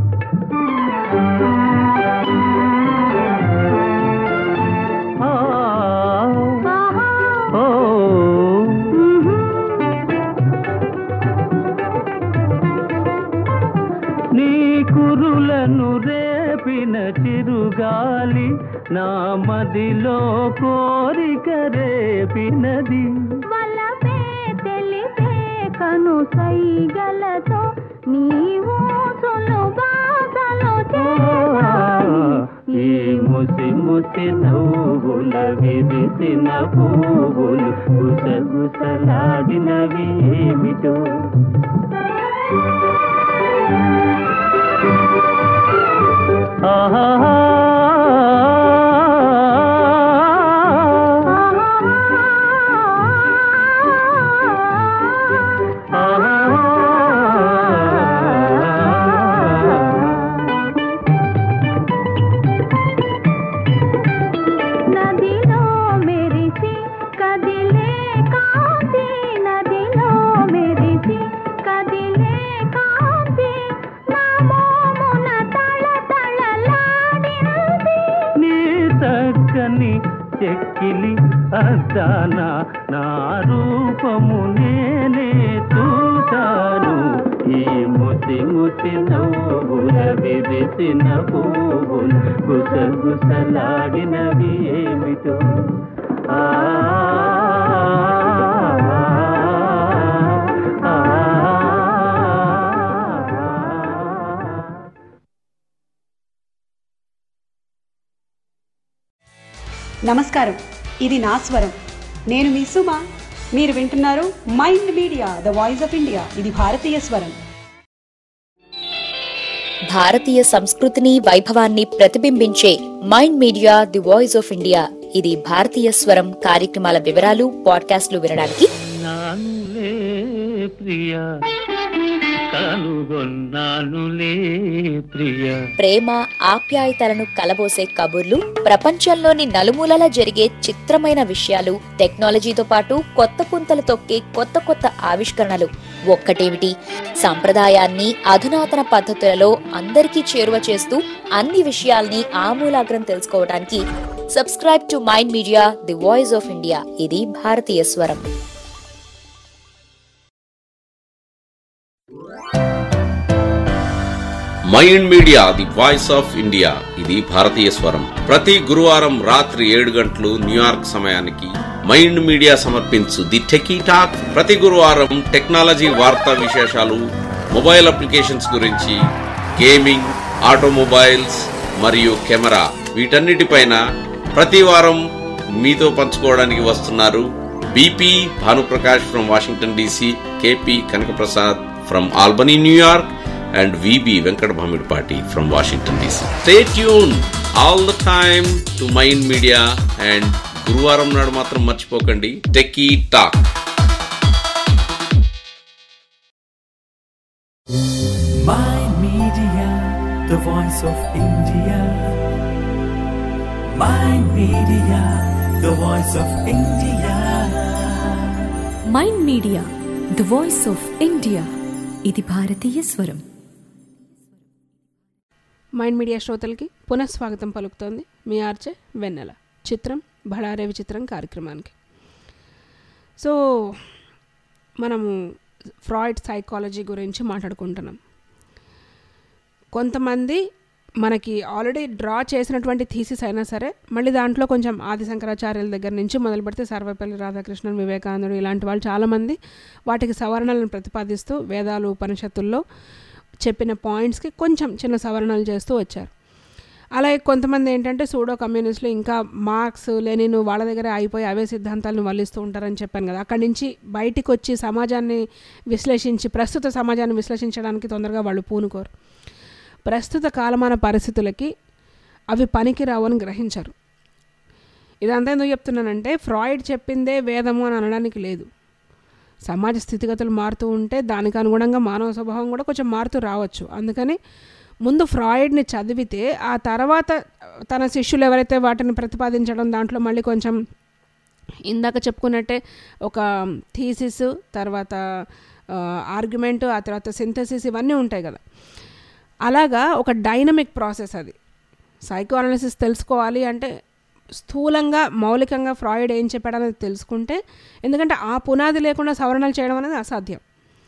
నీ కురులను రేపిన చిరుగాలి నా మదిలో కోరిక రేపినది, వలపే తెలిపే కను సైగలతో నీవు సులుబాధలు చేశాయి. ఈ ముసి ముసి నవ్వుల విరిసిన పువ్వులు గుసగుసలాడినవి ఏమిటో. ఆహా నదిలో మెరిసి కదిలే కాంతి, నదిలో మెరిసి కదిలే కాంతి, నా మోమున తా చక్కని చెక్కిలి అద్దాన నా రూపము నేనే చూశాను. ఈ ముసి ముసి నవ్వుల విరిసిన పువ్వులు గుసగుసలాడినవి ఏమిటో. నమస్కారం, ఇది నా స్వరం. నేను మీ సుమ. మీరు వింటున్నారు Mind Media, the voice of India. ఇది భారతీయ స్వరం. భారతీయ సంస్కృతిని వైభవాన్ని ప్రతిబింబించే Mind media, the voice of India. ఇది భారతీయ స్వరం కార్యక్రమాల వివరాలు, పాడ్కాస్ట్లు వినడానికి నానులే ప్రియా కనుగొన్నానులే ప్రియా. ప్రేమ ఆప్యాయతలను కలబోసే కబుర్లు, ప్రపంచంలోని నలుమూలలా జరిగే చిత్రమైన విషయాలు, టెక్నాలజీతో పాటు కొత్త పుంతలు తొక్కే కొత్త కొత్త ఆవిష్కరణలు. ఒక్కటేమిటి, సంప్రదాయాన్ని అధునాతన పద్ధతులలో అందరికీ చేరువ చేస్తూ అన్ని విషయాల్ని ఆమూలాగ్రం తెలుసుకోవడానికి subscribe to Mind media, the voice of India. ఇది భారతీయ స్వరం. Mind media, the voice of India. ఇది భారతీయ స్వరం. ప్రతి గురువారం రాత్రి 7 గంటలు న్యూయార్క్ సమయానికి మైండ్ మీడియా సమర్పించు ది టెకీ టాక్. ప్రతి గురువారం టెక్నాలజీ వార్తా విశేషాలు, మొబైల్ అప్లికేషన్స్ గురించి, గేమింగ్, ఆటోమొబైల్స్ మరియు కెమెరా, వీటన్నిటిపైన ప్రతి వారం మీతో పంచుకోవడానికి వస్తున్నారు BP Bhanuprakash from Washington DC, KP Kanakaprasad from Albany New York, and VB Venkat Bhamidpati from Washington DC. Stay tuned all the time to Mind Media, and గురువారం నాడు మాత్రం మర్చిపోకండి Techie Talk. Mind Media, the voice of India. Mind Media, the voice of India. Mind Media, the voice of India. ఇది భారతీయ స్వరం. Mind media శ్రోతలకి పునఃస్వాగతం పలుకుతోంది మీ ఆర్జే వెన్నెల. చిత్రం బళారే విచిత్రం కార్యక్రమానికి. సో మనము ఫ్రాయిడ్ సైకాలజీ గురించి మాట్లాడుకుంటున్నాం. కొంతమంది మనకి ఆల్రెడీ డ్రా చేసినటువంటి థీసిస్ అయినా సరే మళ్ళీ దాంట్లో కొంచెం ఆది శంకరాచార్యుల దగ్గర నుంచి మొదలు పెడితే సర్వపల్లి రాధాకృష్ణన్, వివేకానందుడు ఇలాంటి వాళ్ళు చాలామంది వాటికి సవరణలను ప్రతిపాదిస్తూ వేదాలు ఉపనిషత్తుల్లో చెప్పిన పాయింట్స్కి కొంచెం చిన్న సవరణలు చేస్తూ వచ్చారు. అలాగే కొంతమంది ఏంటంటే సూడో కమ్యూనిస్టులు, ఇంకా మార్క్స్, లెనిన్ వాళ్ళ దగ్గర అయిపోయి అవే సిద్ధాంతాలను వల్లిస్తూ ఉంటారని చెప్పాను కదా. అక్కడి నుంచి బయటికి వచ్చి సమాజాన్ని విశ్లేషించి, ప్రస్తుత సమాజాన్ని విశ్లేషించడానికి తొందరగా వాళ్ళు పూనుకోరు. ప్రస్తుత కాలమాన పరిస్థితులకి అవి పనికి రావని గ్రహించరు. ఇదంతా ఎందుకు చెప్తున్నానంటే, ఫ్రాయిడ్ చెప్పిందే వేదము అని అనడానికి లేదు. సమాజ స్థితిగతులు మారుతూ ఉంటే దానికి అనుగుణంగా మానవ స్వభావం కూడా కొంచెం మారుతూ రావచ్చు. అందుకని ముందు ఫ్రాయిడ్ని చదివితే ఆ తర్వాత తన శిష్యులు ఎవరైతే వాటిని ప్రతిపాదించడం, దాంట్లో మళ్ళీ కొంచెం ఇందాక చెప్పుకున్నట్టే ఒక థీసిస్, తర్వాత ఆర్గ్యుమెంట్, ఆ తర్వాత సింథసిస్, ఇవన్నీ ఉంటాయి కదా. అలాగా ఒక డైనమిక్ ప్రాసెస్ అది. సైకో అనాలిసిస్ తెలుసుకోవాలి అంటే స్థూలంగా మౌలికంగా ఫ్రాయిడ్ ఏం చెప్పాడనేది తెలుసుకుంటే, ఎందుకంటే ఆ పునాది లేకుండా సవరణలు చేయడం అనేది అసాధ్యం.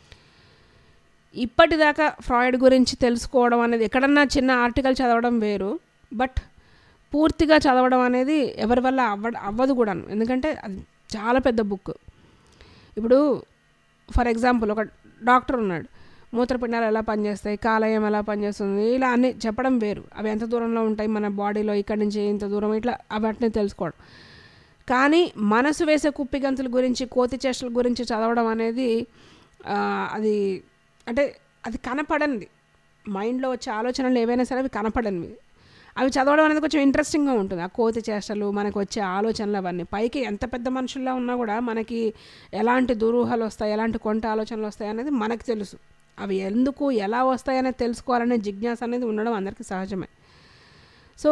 ఇప్పటిదాకా ఫ్రాయిడ్ గురించి తెలుసుకోవడం అనేది ఎక్కడన్నా చిన్న ఆర్టికల్ చదవడం వేరు, బట్ పూర్తిగా చదవడం అనేది ఎవరి వల్ల అవ్వదు కూడాను. ఎందుకంటే అది చాలా పెద్ద బుక్. ఇప్పుడు ఫర్ ఎగ్జాంపుల్ ఒక డాక్టర్ ఉన్నాడు, మూత్రపిండాలు ఎలా పనిచేస్తాయి, కాలేయం ఎలా పనిచేస్తుంది, ఇలా అన్నీ చెప్పడం వేరు. అవి ఎంత దూరంలో ఉంటాయి మన బాడీలో, ఇక్కడి నుంచి ఇంత దూరం, ఇట్లా వాటిని తెలుసుకోవడం. కానీ మనసు వేసే కుప్పిగంతుల గురించి, కోతి చేష్టల గురించి చదవడం అనేది అది అంటే అది కనపడనిది. మైండ్లో వచ్చే ఆలోచనలు ఏవైనా సరే అవి కనపడనివి. అవి చదవడం అనేది కొంచెం ఇంట్రెస్టింగ్గా ఉంటుంది. ఆ కోతి చేష్టలు, మనకు వచ్చే ఆలోచనలు, అవన్నీ పైకి ఎంత పెద్ద మనుషుల్లో ఉన్నా కూడా మనకి ఎలాంటి దురూహలు వస్తాయి, ఎలాంటి కొంట ఆలోచనలు వస్తాయి అనేది మనకు తెలుసు. అవి ఎందుకు ఎలా వస్తాయనేది తెలుసుకోవాలనే జిజ్ఞాస అనేది ఉండడం అందరికీ సహజమే. సో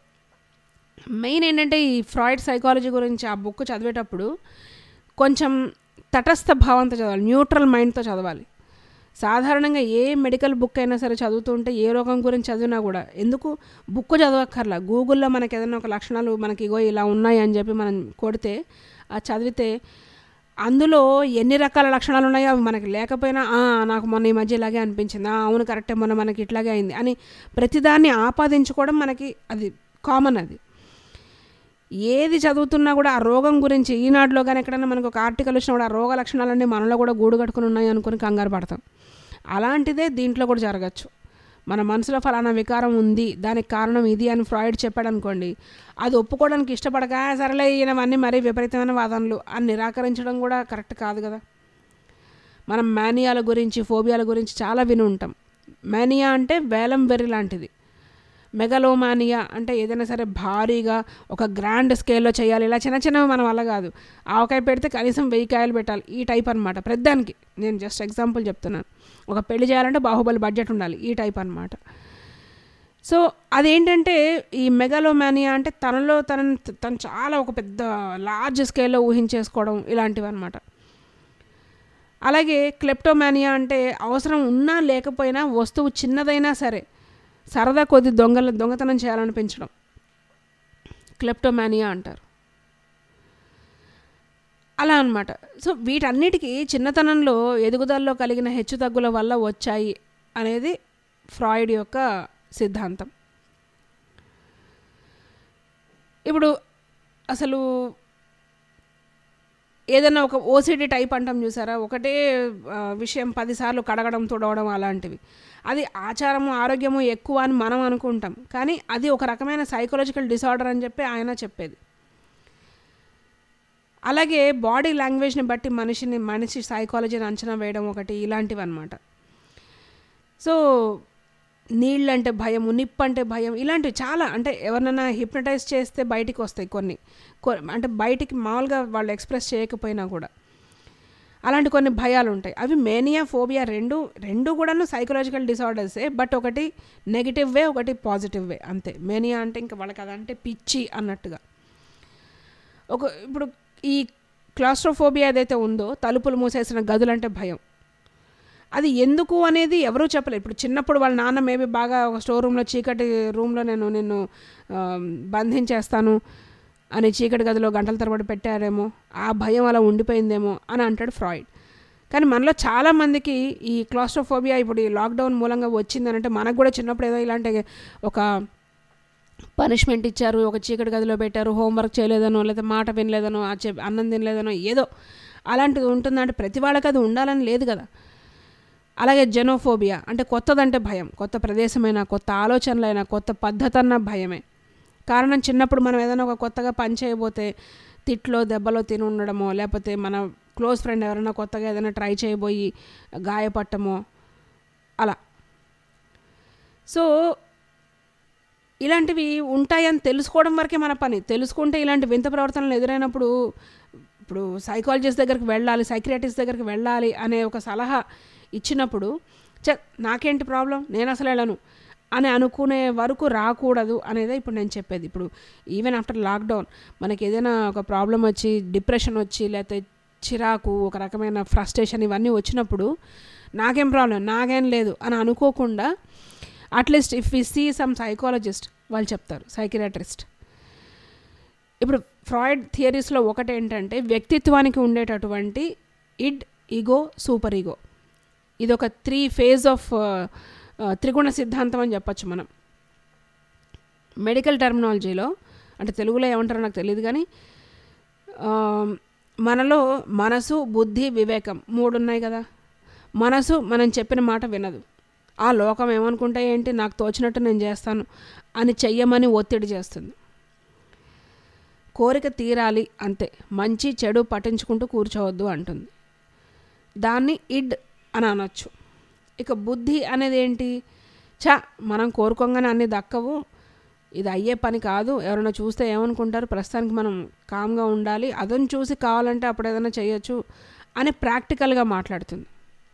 మెయిన్ ఏంటంటే ఈ ఫ్రాయిడ్ సైకాలజీ గురించి ఆ బుక్ చదివేటప్పుడు కొంచెం తటస్థ భావంతో చదవాలి, న్యూట్రల్ మైండ్తో చదవాలి. సాధారణంగా ఏ మెడికల్ బుక్ అయినా సరే చదువుతుంటే ఏ రోగం గురించి చదివినా కూడా ఎందుకు బుక్ చదవక్కర్లా, గూగుల్లో మనకి ఏదైనా ఒక లక్షణాలు మనకి ఇగో ఇలా ఉన్నాయి అని చెప్పి మనం కొడితే అది చదివితే అందులో ఎన్ని రకాల లక్షణాలు ఉన్నాయో అవి మనకి లేకపోయినా నాకు మొన్న ఈ మధ్య ఇలాగే అనిపించింది, అవును కరెక్టే మొన్న మనకి ఇట్లాగే అయింది అని ప్రతిదాన్ని ఆపాదించుకోవడం మనకి అది కామన్. అది ఏది చదువుతున్నా కూడా ఆ రోగం గురించి ఈనాడులో కానీ ఎక్కడైనా మనకు ఒక ఆర్టికల్ వచ్చినా కూడా ఆ రోగ లక్షణాలన్నీ మనలో కూడా గూడు కట్టుకుని ఉన్నాయి అనుకుని కంగారు పడతాం. అలాంటిదే దీంట్లో కూడా జరగచ్చు. మన మనసులో ఫలానా వికారం ఉంది, దానికి కారణం ఇది అని ఫ్రాయిడ్ చెప్పాడు అనుకోండి, అది ఒప్పుకోవడానికి ఇష్టపడక సరేలే ఈయనవన్నీ మరీ విపరీతమైన వాదనలు అని నిరాకరించడం కూడా కరెక్ట్ కాదు కదా. మనం మేనియాల గురించి ఫోబియాల గురించి చాలా విని ఉంటాం. మేనియా అంటే వేలం వెర్రి లాంటిది. మెగలోమానియా అంటే ఏదైనా సరే భారీగా ఒక గ్రాండ్ స్కేల్లో చేయాలి, ఇలా చిన్న చిన్నవి మన వల్ల కాదు, ఆవకాయ పెడితే కనీసం 1000 కాయలు పెట్టాలి, ఈ టైప్ అనమాట. ప్రతిదానికి నేను జస్ట్ ఎగ్జాంపుల్ చెప్తున్నాను. ఒక పెళ్లి చేయాలంటే బాహుబలి బడ్జెట్ ఉండాలి, ఈ టైప్ అనమాట. సో అదేంటంటే ఈ మెగాలోమానియా అంటే తనలో తను చాలా ఒక పెద్ద లార్జ్ స్కేల్లో ఊహించేసుకోవడం ఇలాంటివి అనమాట. అలాగే క్లెప్టోమానియా అంటే అవసరం ఉన్నా లేకపోయినా వస్తువు చిన్నదైనా సరే సరదా కొద్ది దొంగతనం చేయాలనిపించడం క్లెప్టోమానియా అంటారు. అలా అనమాట. సో వీటన్నిటికీ చిన్నతనంలో ఎదుగుదలలో కలిగిన హెచ్చుతగ్గుల వల్ల వచ్చాయి అనేది ఫ్రాయిడ్ యొక్క సిద్ధాంతం. ఇప్పుడు అసలు ఏదైనా ఒక ఓసిడి టైప్ అంటాం చూసారా, ఒకటే విషయం 10 సార్లు కడగడం తుడవడం అలాంటివి, అది ఆచారము ఆరోగ్యము ఎక్కువ అని మనం అనుకుంటాం, కానీ అది ఒక రకమైన సైకలాజికల్ డిసార్డర్ అని చెప్పి ఆయన చెప్పేది. అలాగే బాడీ లాంగ్వేజ్ని బట్టి మనిషి సైకాలజీని అంచనా వేయడం ఒకటి, ఇలాంటివి అనమాట. సో నీళ్ళంటే భయము, నిప్పు అంటే భయం, ఇలాంటివి చాలా. అంటే ఎవరినైనా హిప్నటైజ్ చేస్తే బయటికి వస్తాయి కొన్ని, అంటే బయటికి మామూలుగా వాళ్ళు ఎక్స్ప్రెస్ చేయకపోయినా కూడా అలాంటి కొన్ని భయాలు ఉంటాయి. అవి మేనియా ఫోబియా రెండు కూడాను సైకలాజికల్ డిసార్డర్సే, బట్ ఒకటి నెగిటివ్ వే, ఒకటి పాజిటివ్ వే అంతే. మేనియా అంటే ఇంకా వాళ్ళకి అదంటే పిచ్చి అన్నట్టుగా. ఇప్పుడు ఈ క్లాస్ట్రోఫోబియా ఏదైతే ఉందో, తలుపులు మూసేసిన గదులంటే భయం, అది ఎందుకు అనేది ఎవరూ చెప్పలేదు. ఇప్పుడు చిన్నప్పుడు వాళ్ళ నాన్న మేబీ బాగా ఒక స్టోర్ రూమ్లో చీకటి రూమ్లో నిన్ను బంధించేస్తాను అని చీకటి గదిలో గంటల తరబడి పెట్టారేమో, ఆ భయం అలా ఉండిపోయిందేమో అని అంటాడు ఫ్రాయిడ్. కానీ మనలో చాలామందికి ఈ క్లాస్ట్రోఫోబియా ఇప్పుడు ఈ లాక్డౌన్ మూలంగా వచ్చిందని అంటే, మనకు కూడా చిన్నప్పుడు ఏదో ఇలాంటి ఒక పనిష్మెంట్ ఇచ్చారు, ఒక చీకటి గదిలో పెట్టారు, హోంవర్క్ చేయలేదనో లేదా మాట వినలేదనో అన్నం తినలేదనో ఏదో అలాంటిది ఉంటుందంటే ప్రతి వాళ్ళకి అది ఉండాలని లేదు కదా. అలాగే జెనోఫోబియా అంటే కొత్తదంటే భయం, కొత్త ప్రదేశమైనా, కొత్త ఆలోచనలైనా, కొత్త పద్ధతి అన్న భయమే. కారణం చిన్నప్పుడు మనం ఏదైనా ఒక కొత్తగా పని చేయబోతే తిట్లో దెబ్బలో తిని ఉండడమో, లేకపోతే మన క్లోజ్ ఫ్రెండ్ ఎవరైనా కొత్తగా ఏదైనా ట్రై చేయబోయి గాయపట్టమో అలా. సో ఇలాంటివి ఉంటాయని తెలుసుకోవడం వరకే మన పని. తెలుసుకుంటే ఇలాంటి వింత ప్రవర్తనలు ఎదురైనప్పుడు ఇప్పుడు సైకాలజిస్ట్ దగ్గరికి వెళ్ళాలి, సైక్రియాటిస్ట్ దగ్గరికి వెళ్ళాలి అనే ఒక సలహా ఇచ్చినప్పుడు నాకేంటి ప్రాబ్లం, నేను అసలు వెళ్ళను అని అనుకునే వరకు రాకూడదు అనేదే ఇప్పుడు నేను చెప్పేది. ఇప్పుడు ఈవెన్ ఆఫ్టర్ లాక్డౌన్ మనకి ఏదైనా ఒక ప్రాబ్లం వచ్చి, డిప్రెషన్ వచ్చి, లేకపోతే చిరాకు, ఒక రకమైన ఫ్రస్ట్రేషన్ ఇవన్నీ వచ్చినప్పుడు నాకేం ప్రాబ్లం, నాకేం లేదు అని అనుకోకుండా at least if we see some psychologist, వాళ్ళు చెప్తారు, సైకియాట్రిస్ట్. ఇప్పుడు ఫ్రాయిడ్ థియరీస్లో ఒకటి ఏంటంటే వ్యక్తిత్వానికి ఉండేటటువంటి ఇడ్, ఈగో, సూపర్ ఈగో. ఇది ఒక 3 ఫేజ్ ఆఫ్ త్రిగుణ సిద్ధాంతం అని చెప్పచ్చు మనం మెడికల్ టర్మినాలజీలో. అంటే తెలుగులో ఏమంటారో నాకు తెలియదు, కానీ మనలో మనసు, బుద్ధి, వివేకం 3 ఉన్నాయి కదా. మనసు మనం చెప్పిన మాట వినదు, ఆ లోకం ఏమనుకుంటే ఏంటి, నాకు తోచినట్టు నేను చేస్తాను అని చెయ్యమని ఒత్తిడి చేస్తుంది. కోరిక తీరాలి అంతే, మంచి చెడు పట్టించుకుంటూ కూర్చోవద్దు అంటుంది. దాన్ని ఇడ్ అని అనొచ్చు. ఇక బుద్ధి అనేది ఏంటి, మనం కోరుకోగానే అన్నీ దక్కవు, ఇది అయ్యే పని కాదు, ఎవరైనా చూస్తే ఏమనుకుంటారు, ప్రస్తుతానికి మనం కామ్గా ఉండాలి, అదని చూసి కావాలంటే అప్పుడు ఏదైనా చేయొచ్చు అని ప్రాక్టికల్గా మాట్లాడుతుంది.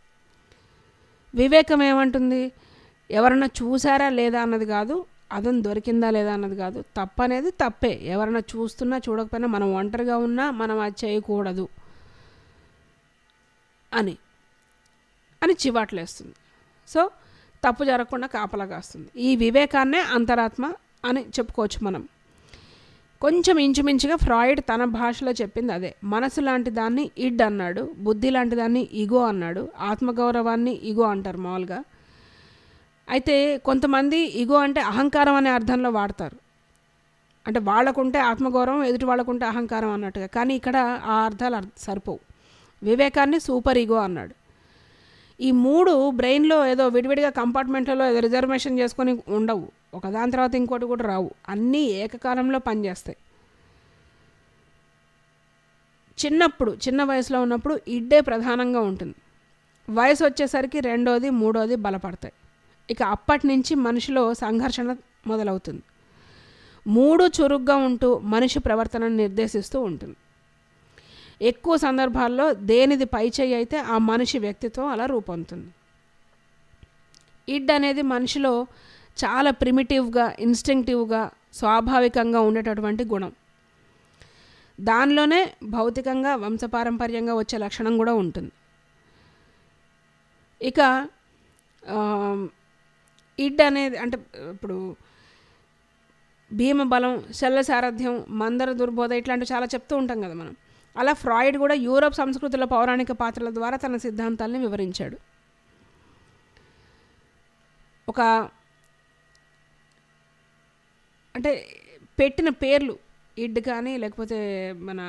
వివేకం ఏమంటుంది, ఎవరైనా చూసారా లేదా అన్నది కాదు, అదని దొరికిందా లేదా అన్నది కాదు, తప్పు అనేది తప్పే, ఎవరైనా చూస్తున్నా చూడకపోయినా మనం ఒంటరిగా ఉన్నా మనం అది చేయకూడదు అని అని చివాట్లేస్తుంది. సో తప్పు జరగకుండా కాపలా కాస్తుంది. ఈ వివేకాన్నే అంతరాత్మ అని చెప్పుకోవచ్చు మనం. కొంచెం ఇంచుమించుగా ఫ్రాయిడ్ తన భాషలో చెప్పింది అదే. మనసు లాంటి దాన్ని ఇడ్ అన్నాడు, బుద్ధి లాంటి దాన్ని ఈగో అన్నాడు, ఆత్మగౌరవాన్ని ఈగో అంటారు మామూలుగా. అయితే కొంతమంది ఈగో అంటే అహంకారం అనే అర్థంలో వాడతారు. అంటే వాళ్ళకుంటే ఆత్మగౌరవం, ఎదుటి వాళ్ళకుంటే అహంకారం అన్నట్టుగా. కానీ ఇక్కడ ఆ అర్థాలు సరిపోవు. వివేకాన్ని సూపర్ ఈగో అన్నాడు. ఈ మూడు బ్రెయిన్లో ఏదో విడివిడిగా కంపార్ట్మెంట్లలో ఏదో రిజర్వేషన్ చేసుకొని ఉండవు, ఒకదాని తర్వాత ఇంకోటి కూడా రావు, అన్నీ ఏకకాలంలో పనిచేస్తాయి. చిన్న వయసులో ఉన్నప్పుడు ఇడ్డే ప్రధానంగా ఉంటుంది. వయసు వచ్చేసరికి రెండోది మూడోది బలపడతాయి. ఇక అప్పటి నుంచి మనిషిలో సంఘర్షణ మొదలవుతుంది. మూడు చురుగ్గా ఉంటూ మనిషి ప్రవర్తనను నిర్దేశిస్తూ ఉంటుంది. ఎక్కువ సందర్భాల్లో దేనిది పై చేయి అయితే ఆ మనిషి వ్యక్తిత్వం అలా రూపొందుతుంది. ఇడ్ అనేది మనిషిలో చాలా ప్రిమిటివ్గా, ఇన్స్టింక్టివ్గా, స్వాభావికంగా ఉండేటటువంటి గుణం. దానిలోనే భౌతికంగా వంశపారంపర్యంగా వచ్చే లక్షణం కూడా ఉంటుంది. ఇక ఇడ్ అనేది అంటే ఇప్పుడు భీమబలం, శల్య సారథ్యం, మందర దుర్బోధ ఇట్లాంటివి చాలా చెప్తూ ఉంటాం కదా మనం. అలా ఫ్రాయిడ్ కూడా యూరోప్ సంస్కృతిలో పౌరాణిక పాత్రల ద్వారా తన సిద్ధాంతాలని వివరించాడు. ఒక అంటే పెట్టిన పేర్లు ఇడ్ కానీ లేకపోతే మన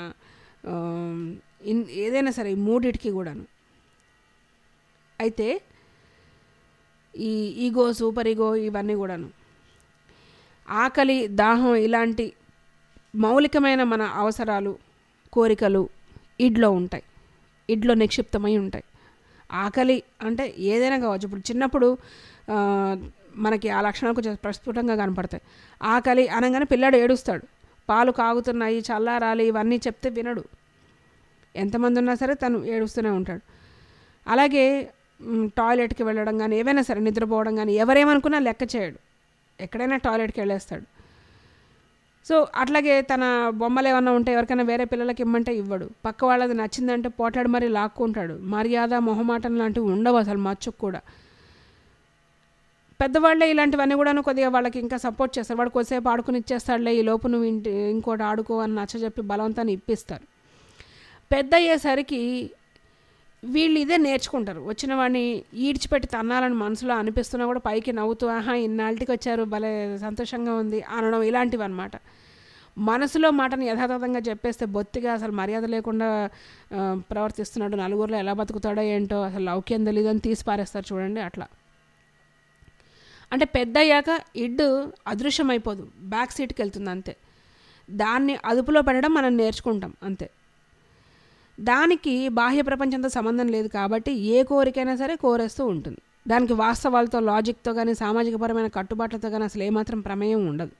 ఏదైనా సరే ఈ మూడిటికి కూడాను. అయితే ఈ ఈగో, సూపర్ ఈగో ఇవన్నీ కూడాను ఆకలి, దాహం ఇలాంటి మౌలికమైన మన అవసరాలు, కోరికలు ఇడ్లో ఉంటాయి, ఇడ్లో నిక్షిప్తమై ఉంటాయి. ఆకలి అంటే ఏదైనా కావచ్చు. ఇప్పుడు చిన్నప్పుడు మనకి ఆ లక్షణాలు కొంచెం ప్రస్ఫుటంగా కనపడతాయి. ఆకలి అనగానే పిల్లాడు ఏడుస్తాడు, పాలు కాగుతున్నాయి, చల్లారాలి ఇవన్నీ చెప్తే వినడు. ఎంతమంది ఉన్నా సరే తను ఏడుస్తూనే ఉంటాడు. అలాగే టాయిలెట్కి వెళ్ళడం కానీ, ఏవైనా సరే నిద్రపోవడం కానీ, ఎవరేమనుకున్నా లెక్క చేయడు, ఎక్కడైనా టాయిలెట్కి వెళ్ళేస్తాడు. సో అట్లాగే తన బొమ్మలు ఏమన్నా ఉంటే ఎవరికైనా వేరే పిల్లలకి ఇమ్మంటే ఇవ్వడు, పక్క వాళ్ళది నచ్చిందంటే పోటాడు మరీ లాక్కుంటాడు. మర్యాద, మొహమాటం లాంటివి ఉండవు అసలు మచ్చుకు కూడా. పెద్దవాళ్ళే ఇలాంటివన్నీ కూడాను కొద్దిగా వాళ్ళకి ఇంకా సపోర్ట్ చేస్తారు. వాడు కొద్దిసేపు ఆడుకుని ఇచ్చేస్తాడులే, ఈ లోపు నువ్వు ఇంకోటి ఆడుకో అని నచ్చజెప్పి బలవంతాన్ని ఇప్పిస్తారు. పెద్ద అయ్యేసరికి వీళ్ళు ఇదే నేర్చుకుంటారు. వచ్చిన వాడిని ఈడ్చిపెట్టి తన్నాలని మనసులో అనిపిస్తున్నా కూడా పైకి నవ్వుతూ ఆహా ఇన్నాళ్ళకి వచ్చారు భలే సంతోషంగా ఉంది అనడం ఇలాంటివి అన్నమాట. మనసులో మాటను యథాతథంగా చెప్పేస్తే బొత్తిగా అసలు మర్యాద లేకుండా ప్రవర్తిస్తున్నాడు, నలుగురిలో ఎలా బతుకుతాడో ఏంటో, అసలు లౌక్యం తెలీదని తీసి పారేస్తారు చూడండి. అట్లా అంటే పెద్ద అయ్యాక ఇడ్ అదృశ్యమైపోదు, బ్యాక్ సీట్కి వెళ్తుంది అంతే. దాన్ని అదుపులో పెట్టడం మనం నేర్చుకుంటాం అంతే. దానికి బాహ్య ప్రపంచంతో సంబంధం లేదు కాబట్టి ఏ కోరికైనా సరే కోరేస్తూ ఉంటుంది. దానికి వాస్తవాలతో, లాజిక్తో కానీ, సామాజికపరమైన కట్టుబాట్లతో కానీ అసలు ఏమాత్రం ప్రమేయం ఉండదు.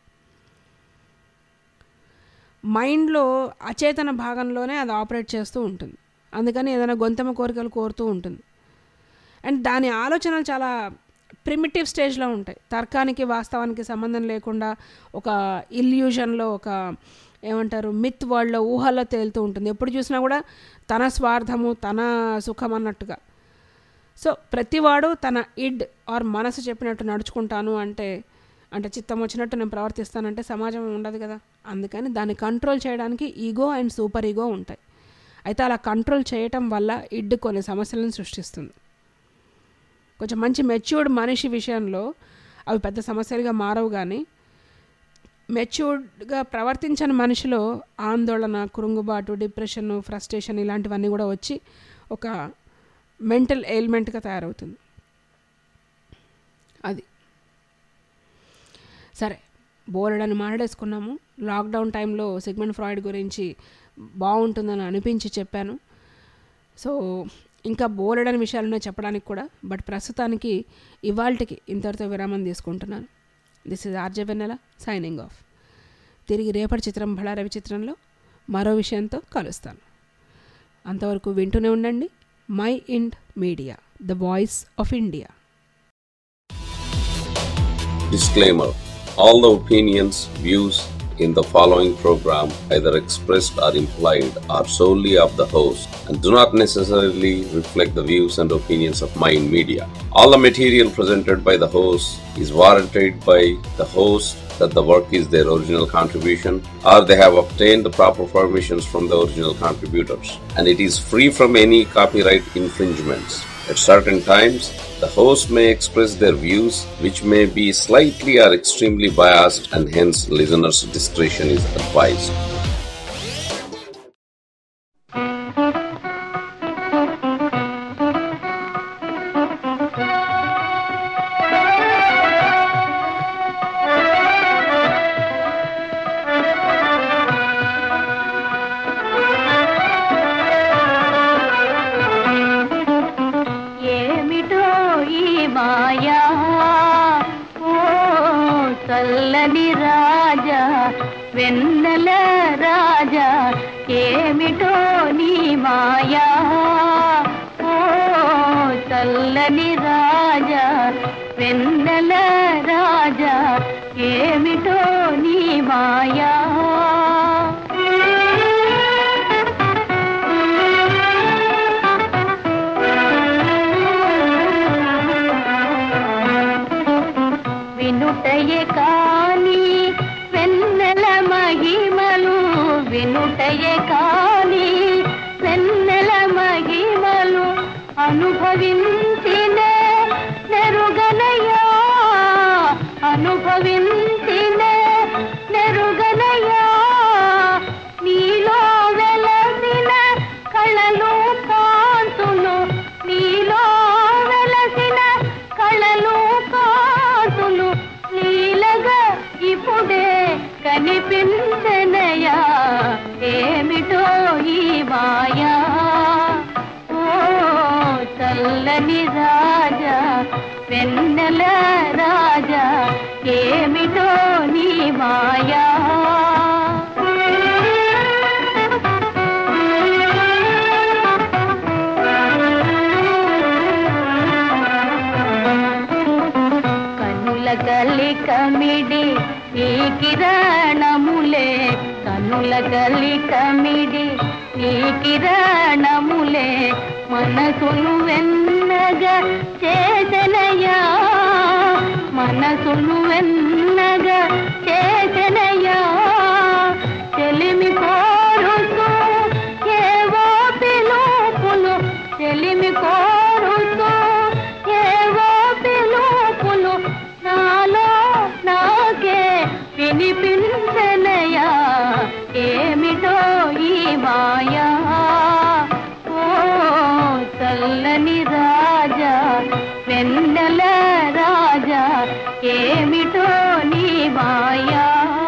మైండ్లో అచేతన భాగంలోనే అది ఆపరేట్ చేస్తూ ఉంటుంది. అందుకని ఏదైనా గొంతెమ్మ కోరికలు కోరుతూ ఉంటుంది. అండ్ దాని ఆలోచనలు చాలా ప్రిమిటివ్ స్టేజ్లో ఉంటాయి. తర్కానికి వాస్తవానికి సంబంధం లేకుండా ఒక ఇల్యూషన్లో, ఒక ఏమంటారు మిత్ వరల్డ్లో, ఊహల్లో తేలుతూ ఉంటుంది. ఎప్పుడు చూసినా కూడా తన స్వార్థము, తన సుఖం అన్నట్టుగా. సో ప్రతివాడు తన ఇడ్ ఆర్ మనసు చెప్పినట్టు నడుచుకుంటాను అంటే చిత్తం వచ్చినట్టు నేను ప్రవర్తిస్తానంటే సమాజం ఉండదు కదా. అందుకని దాన్ని కంట్రోల్ చేయడానికి ఈగో అండ్ సూపర్ ఈగో ఉంటాయి. అయితే అలా కంట్రోల్ చేయటం వల్ల ఇడ్ కొన్ని సమస్యలను సృష్టిస్తుంది. కొంచెం మంచి మెచ్యూర్డ్ మనిషి విషయంలో అవి పెద్ద సమస్యలుగా మారవు, కానీ మెచ్యూర్డ్గా ప్రవర్తించని మనిషిలో ఆందోళన, కృంగుబాటు, డిప్రెషన్, ఫ్రస్ట్రేషన్ ఇలాంటివన్నీ కూడా వచ్చి ఒక మెంటల్ ఎయిల్మెంట్గా తయారవుతుంది. అది సరే, బోలెడని మాట్లాడేసుకున్నాము. లాక్డౌన్ టైంలో సిగ్మండ్ ఫ్రాయిడ్ గురించి బాగుంటుందని అనిపించి చెప్పాను. సో ఇంకా బోలెడని విషయాలున్నాయి చెప్పడానికి కూడా. బట్ ప్రస్తుతానికి ఇవాల్టికి ఇంతటితో విరామం తీసుకుంటున్నాను. This is RJ Vennela signing off. తిరిగి రేపటి చిత్రం భళా రవి చిత్రంలో మరో విషయంతో కలుస్తాను. అంతవరకు వింటూనే ఉండండి Mind Media, the voice of India. Disclaimer: all the opinions, views in the following program, either expressed or implied, are solely of the host and do not necessarily reflect the views and opinions of Mind Media. All the material presented by the host is warranted by the host that the work is their original contribution or they have obtained the proper permissions from the original contributors, and it is free from any copyright infringements. At certain times, the host may express their views which may be slightly or extremely biased, and hence listeners' discretion is advised. వెన్నెల రాజా ఏమిటో నీ మాయా ఓ చల్లని రాజా వెన్నెల రాజా ఏమిటో నీ మాయా వినుటయే కాని వెన్నెల మహిమలు వినుటయే కాని వెన్నెల మహిమలు అనుభవించిన నెరుగనయా అనుభవించిన నెరుగనయా నీలో వెలసిన కళలు కాంతులు నీలో వెలసిన కళలు కాంతులు నీలగా ఇప్పుడే కనిపించనయా ఏమిటో ఈ మాయా ఓ చల్లని రాజా వెన్నెల రాజా ఏమిటో నీ మాయా కనుల గలి కమిడి ఈ కిరణములే కనుల గలి కమిడి ఈ కిరణములే మనసును వెన్నగా చేసనయా మనసును వెన్నగా చేసనయా చెలిమి కోరుతూ ఏవో పిలుపులు చెలిమి కోరుతూ ఏవో పిలుపులు నాలో నాకే వినిపించనయా ఏమిటో ఈ మాయా ఓ చల్లని రాజా వెన్నెల రాజా ఏమిటో నీ మాయా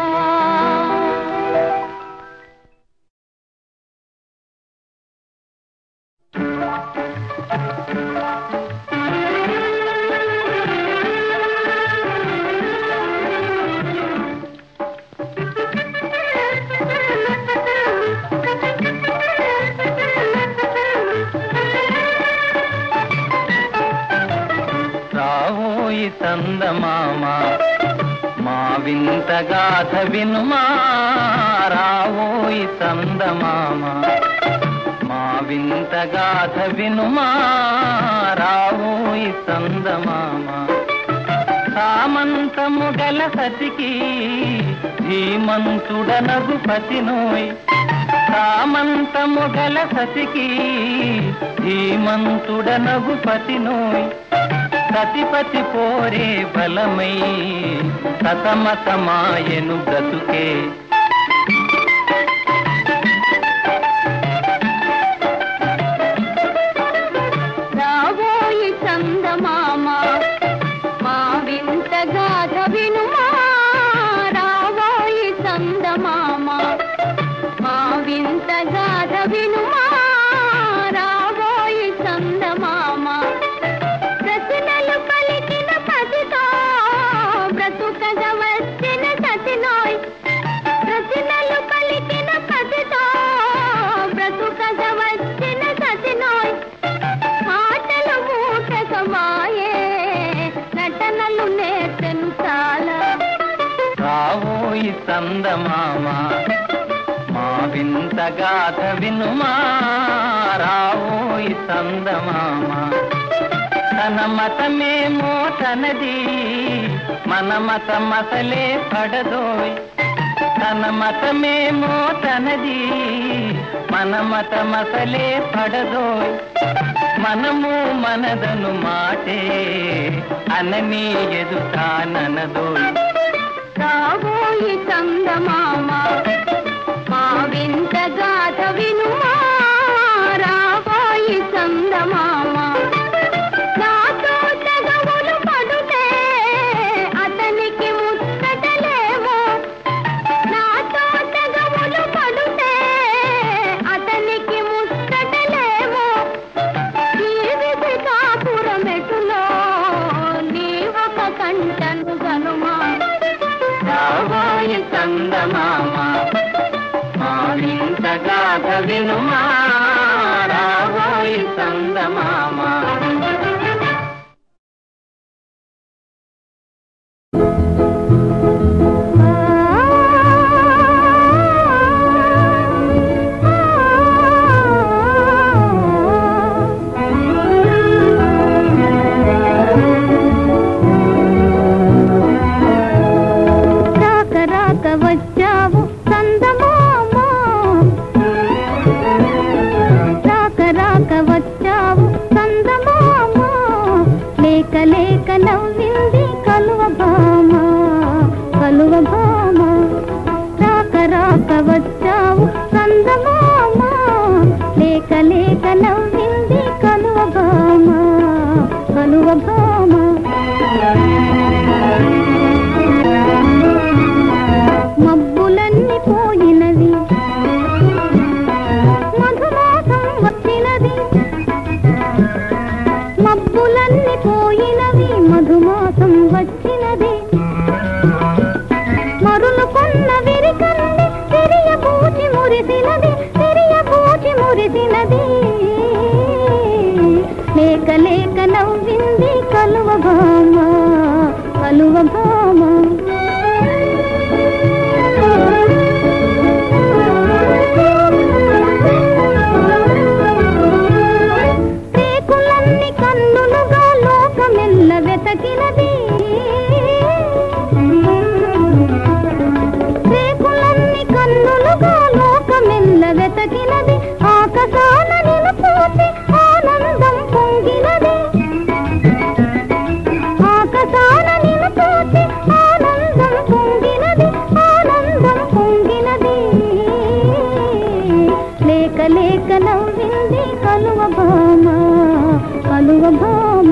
రావోయి చందమామ మా వింత గాథ వినుమా రావోయి చందమామ మా వింత గాథ వినుమా రావోయి చందమామ సామంతము గల సతికి ధీమంతుడనగు పతినోయ్ సామంతము గల సతికి ధీమంతుడనగు పతినోయ్ సతిపతి పోరే బలమై సతమతమాయను బ్రతుకే రావోయి చందమామ మా వింత గాథ వినుమా రావోయి చందమామ మా వింత గాథ వినుమా రావోయి చందమామ ప్రశ్నలు పలికిన పసితో బ్రతుకగ వచ్చిన సతినోయ్ ప్రశ్నలు పలికిన పసితో బ్రతుకగ వచ్చిన సతినోయ్ మాటలు మూటకమాయే నటనలు నేర్చెను చాలా రావోయి చందమామ వింత గాథ వినుమా రావోయి చందమామ. తన మతమేమో తనది, మన మతమసలే పడదోయ్. తన మతమేమో తనది, మన మతమసలే పడదోయ్. మనము మనదను మాటే అనని ఎదుటాననదోయ్. రావోయి చందమామ మా వింత గాథ వినుమా రావోయి చందమామ. నాతో తెగవులు పడుతే అతనికి ముచ్చటలేమో, నాతో తెగవులు పడుతే అతనికి ముచ్చటలేమో. జీవిత కాపురమెటులో నీ ఒక కంటను గనుమా. రావోయి చందమామ మా వింత గాథ వినుమా రావోయి చందమామ. వచ్చావు చందమామ, రాక రాక వచ్చావు చందమామ. లేక లేక నవ్వింది కలువ భామ, కలువ భామ. రాక రాక వచ్చావు చందమామ, లేక లేక నవ్వింది కలువ భామ, కలువ భామ. మబ్బులన్నీ పోయినవి మధుమాసం వచ్చినది, మబ్బులన్నీ పోయినవి మధుమాసం వచ్చినది. మరులు కొన్న విరికల్లి తిరియబూచి మురిసినది, తిరియబూచి మురిసినది. లేక లేక నవ్వింది కలువ భామ, కలువ భామ. రేకులన్నీ కన్నులుగా లోకమెల్ల వెతకినది, రేకులన్నీ కన్నులుగా లోకమెల్ల వెతకినది. ఆకాశాన నిలుపూచి ఆనందం పొంగినది, ఆకాశాన నిలుపూచి ఆనందం పొంగినది, ఆనందం పొంగినది. లేక లేక నవ్వింది కలువ భామ, కలువ భామ.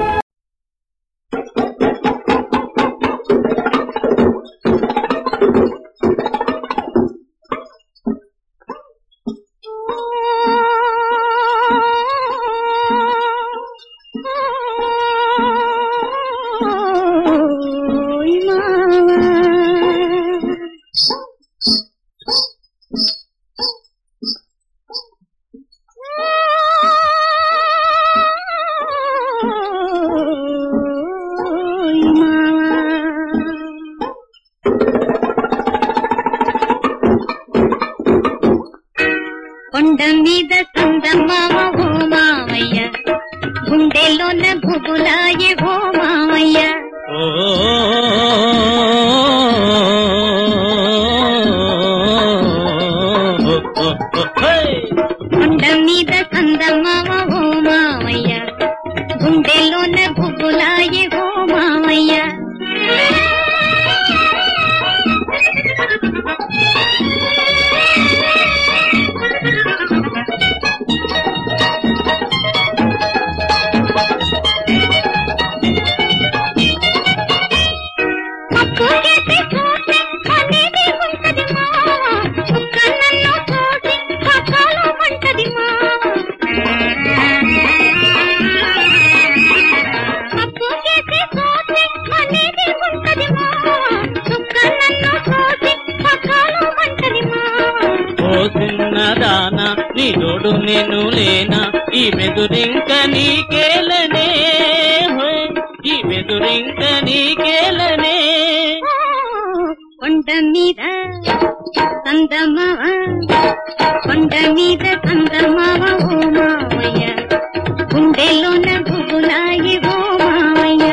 కొండ మీద చందమామ ఓ మామయ్య, గుండెలోన భుగులాయే ఓ మామయ్య. కొండ మీద చందమామ ఓ మామయ్య, గుండెలోన భుగులాయే ఓ మామయ్య. నీ తోడు నేను లేనా, ఈ మెదురింక నీకేలనే, ఈ మెదురింక నీకేలనే. కొండ మీద చందమామ కొండ మీద చందమామ ఓ మావయ్య గుండెలోన గుబులాయి ఓ మావయ్య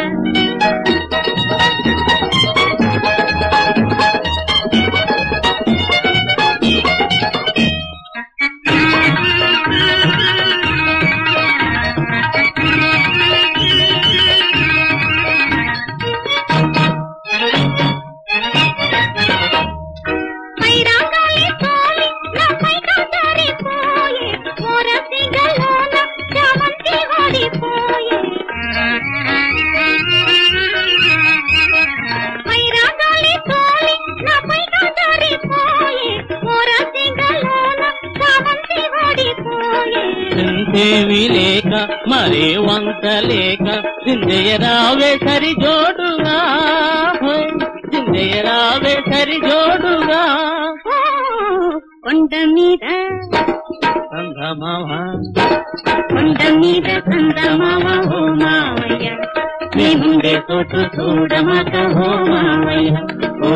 దేవి లేక మరే వంక లేక సిందయరావే సరి జోడుగా సిందయరావే సరి జోడుగా కొండ మీద చందమామ కొండ మీద చందమామ ఓ మావయ్య నేనుండే చోటు చూడమక ఓ మావయ్య ఓ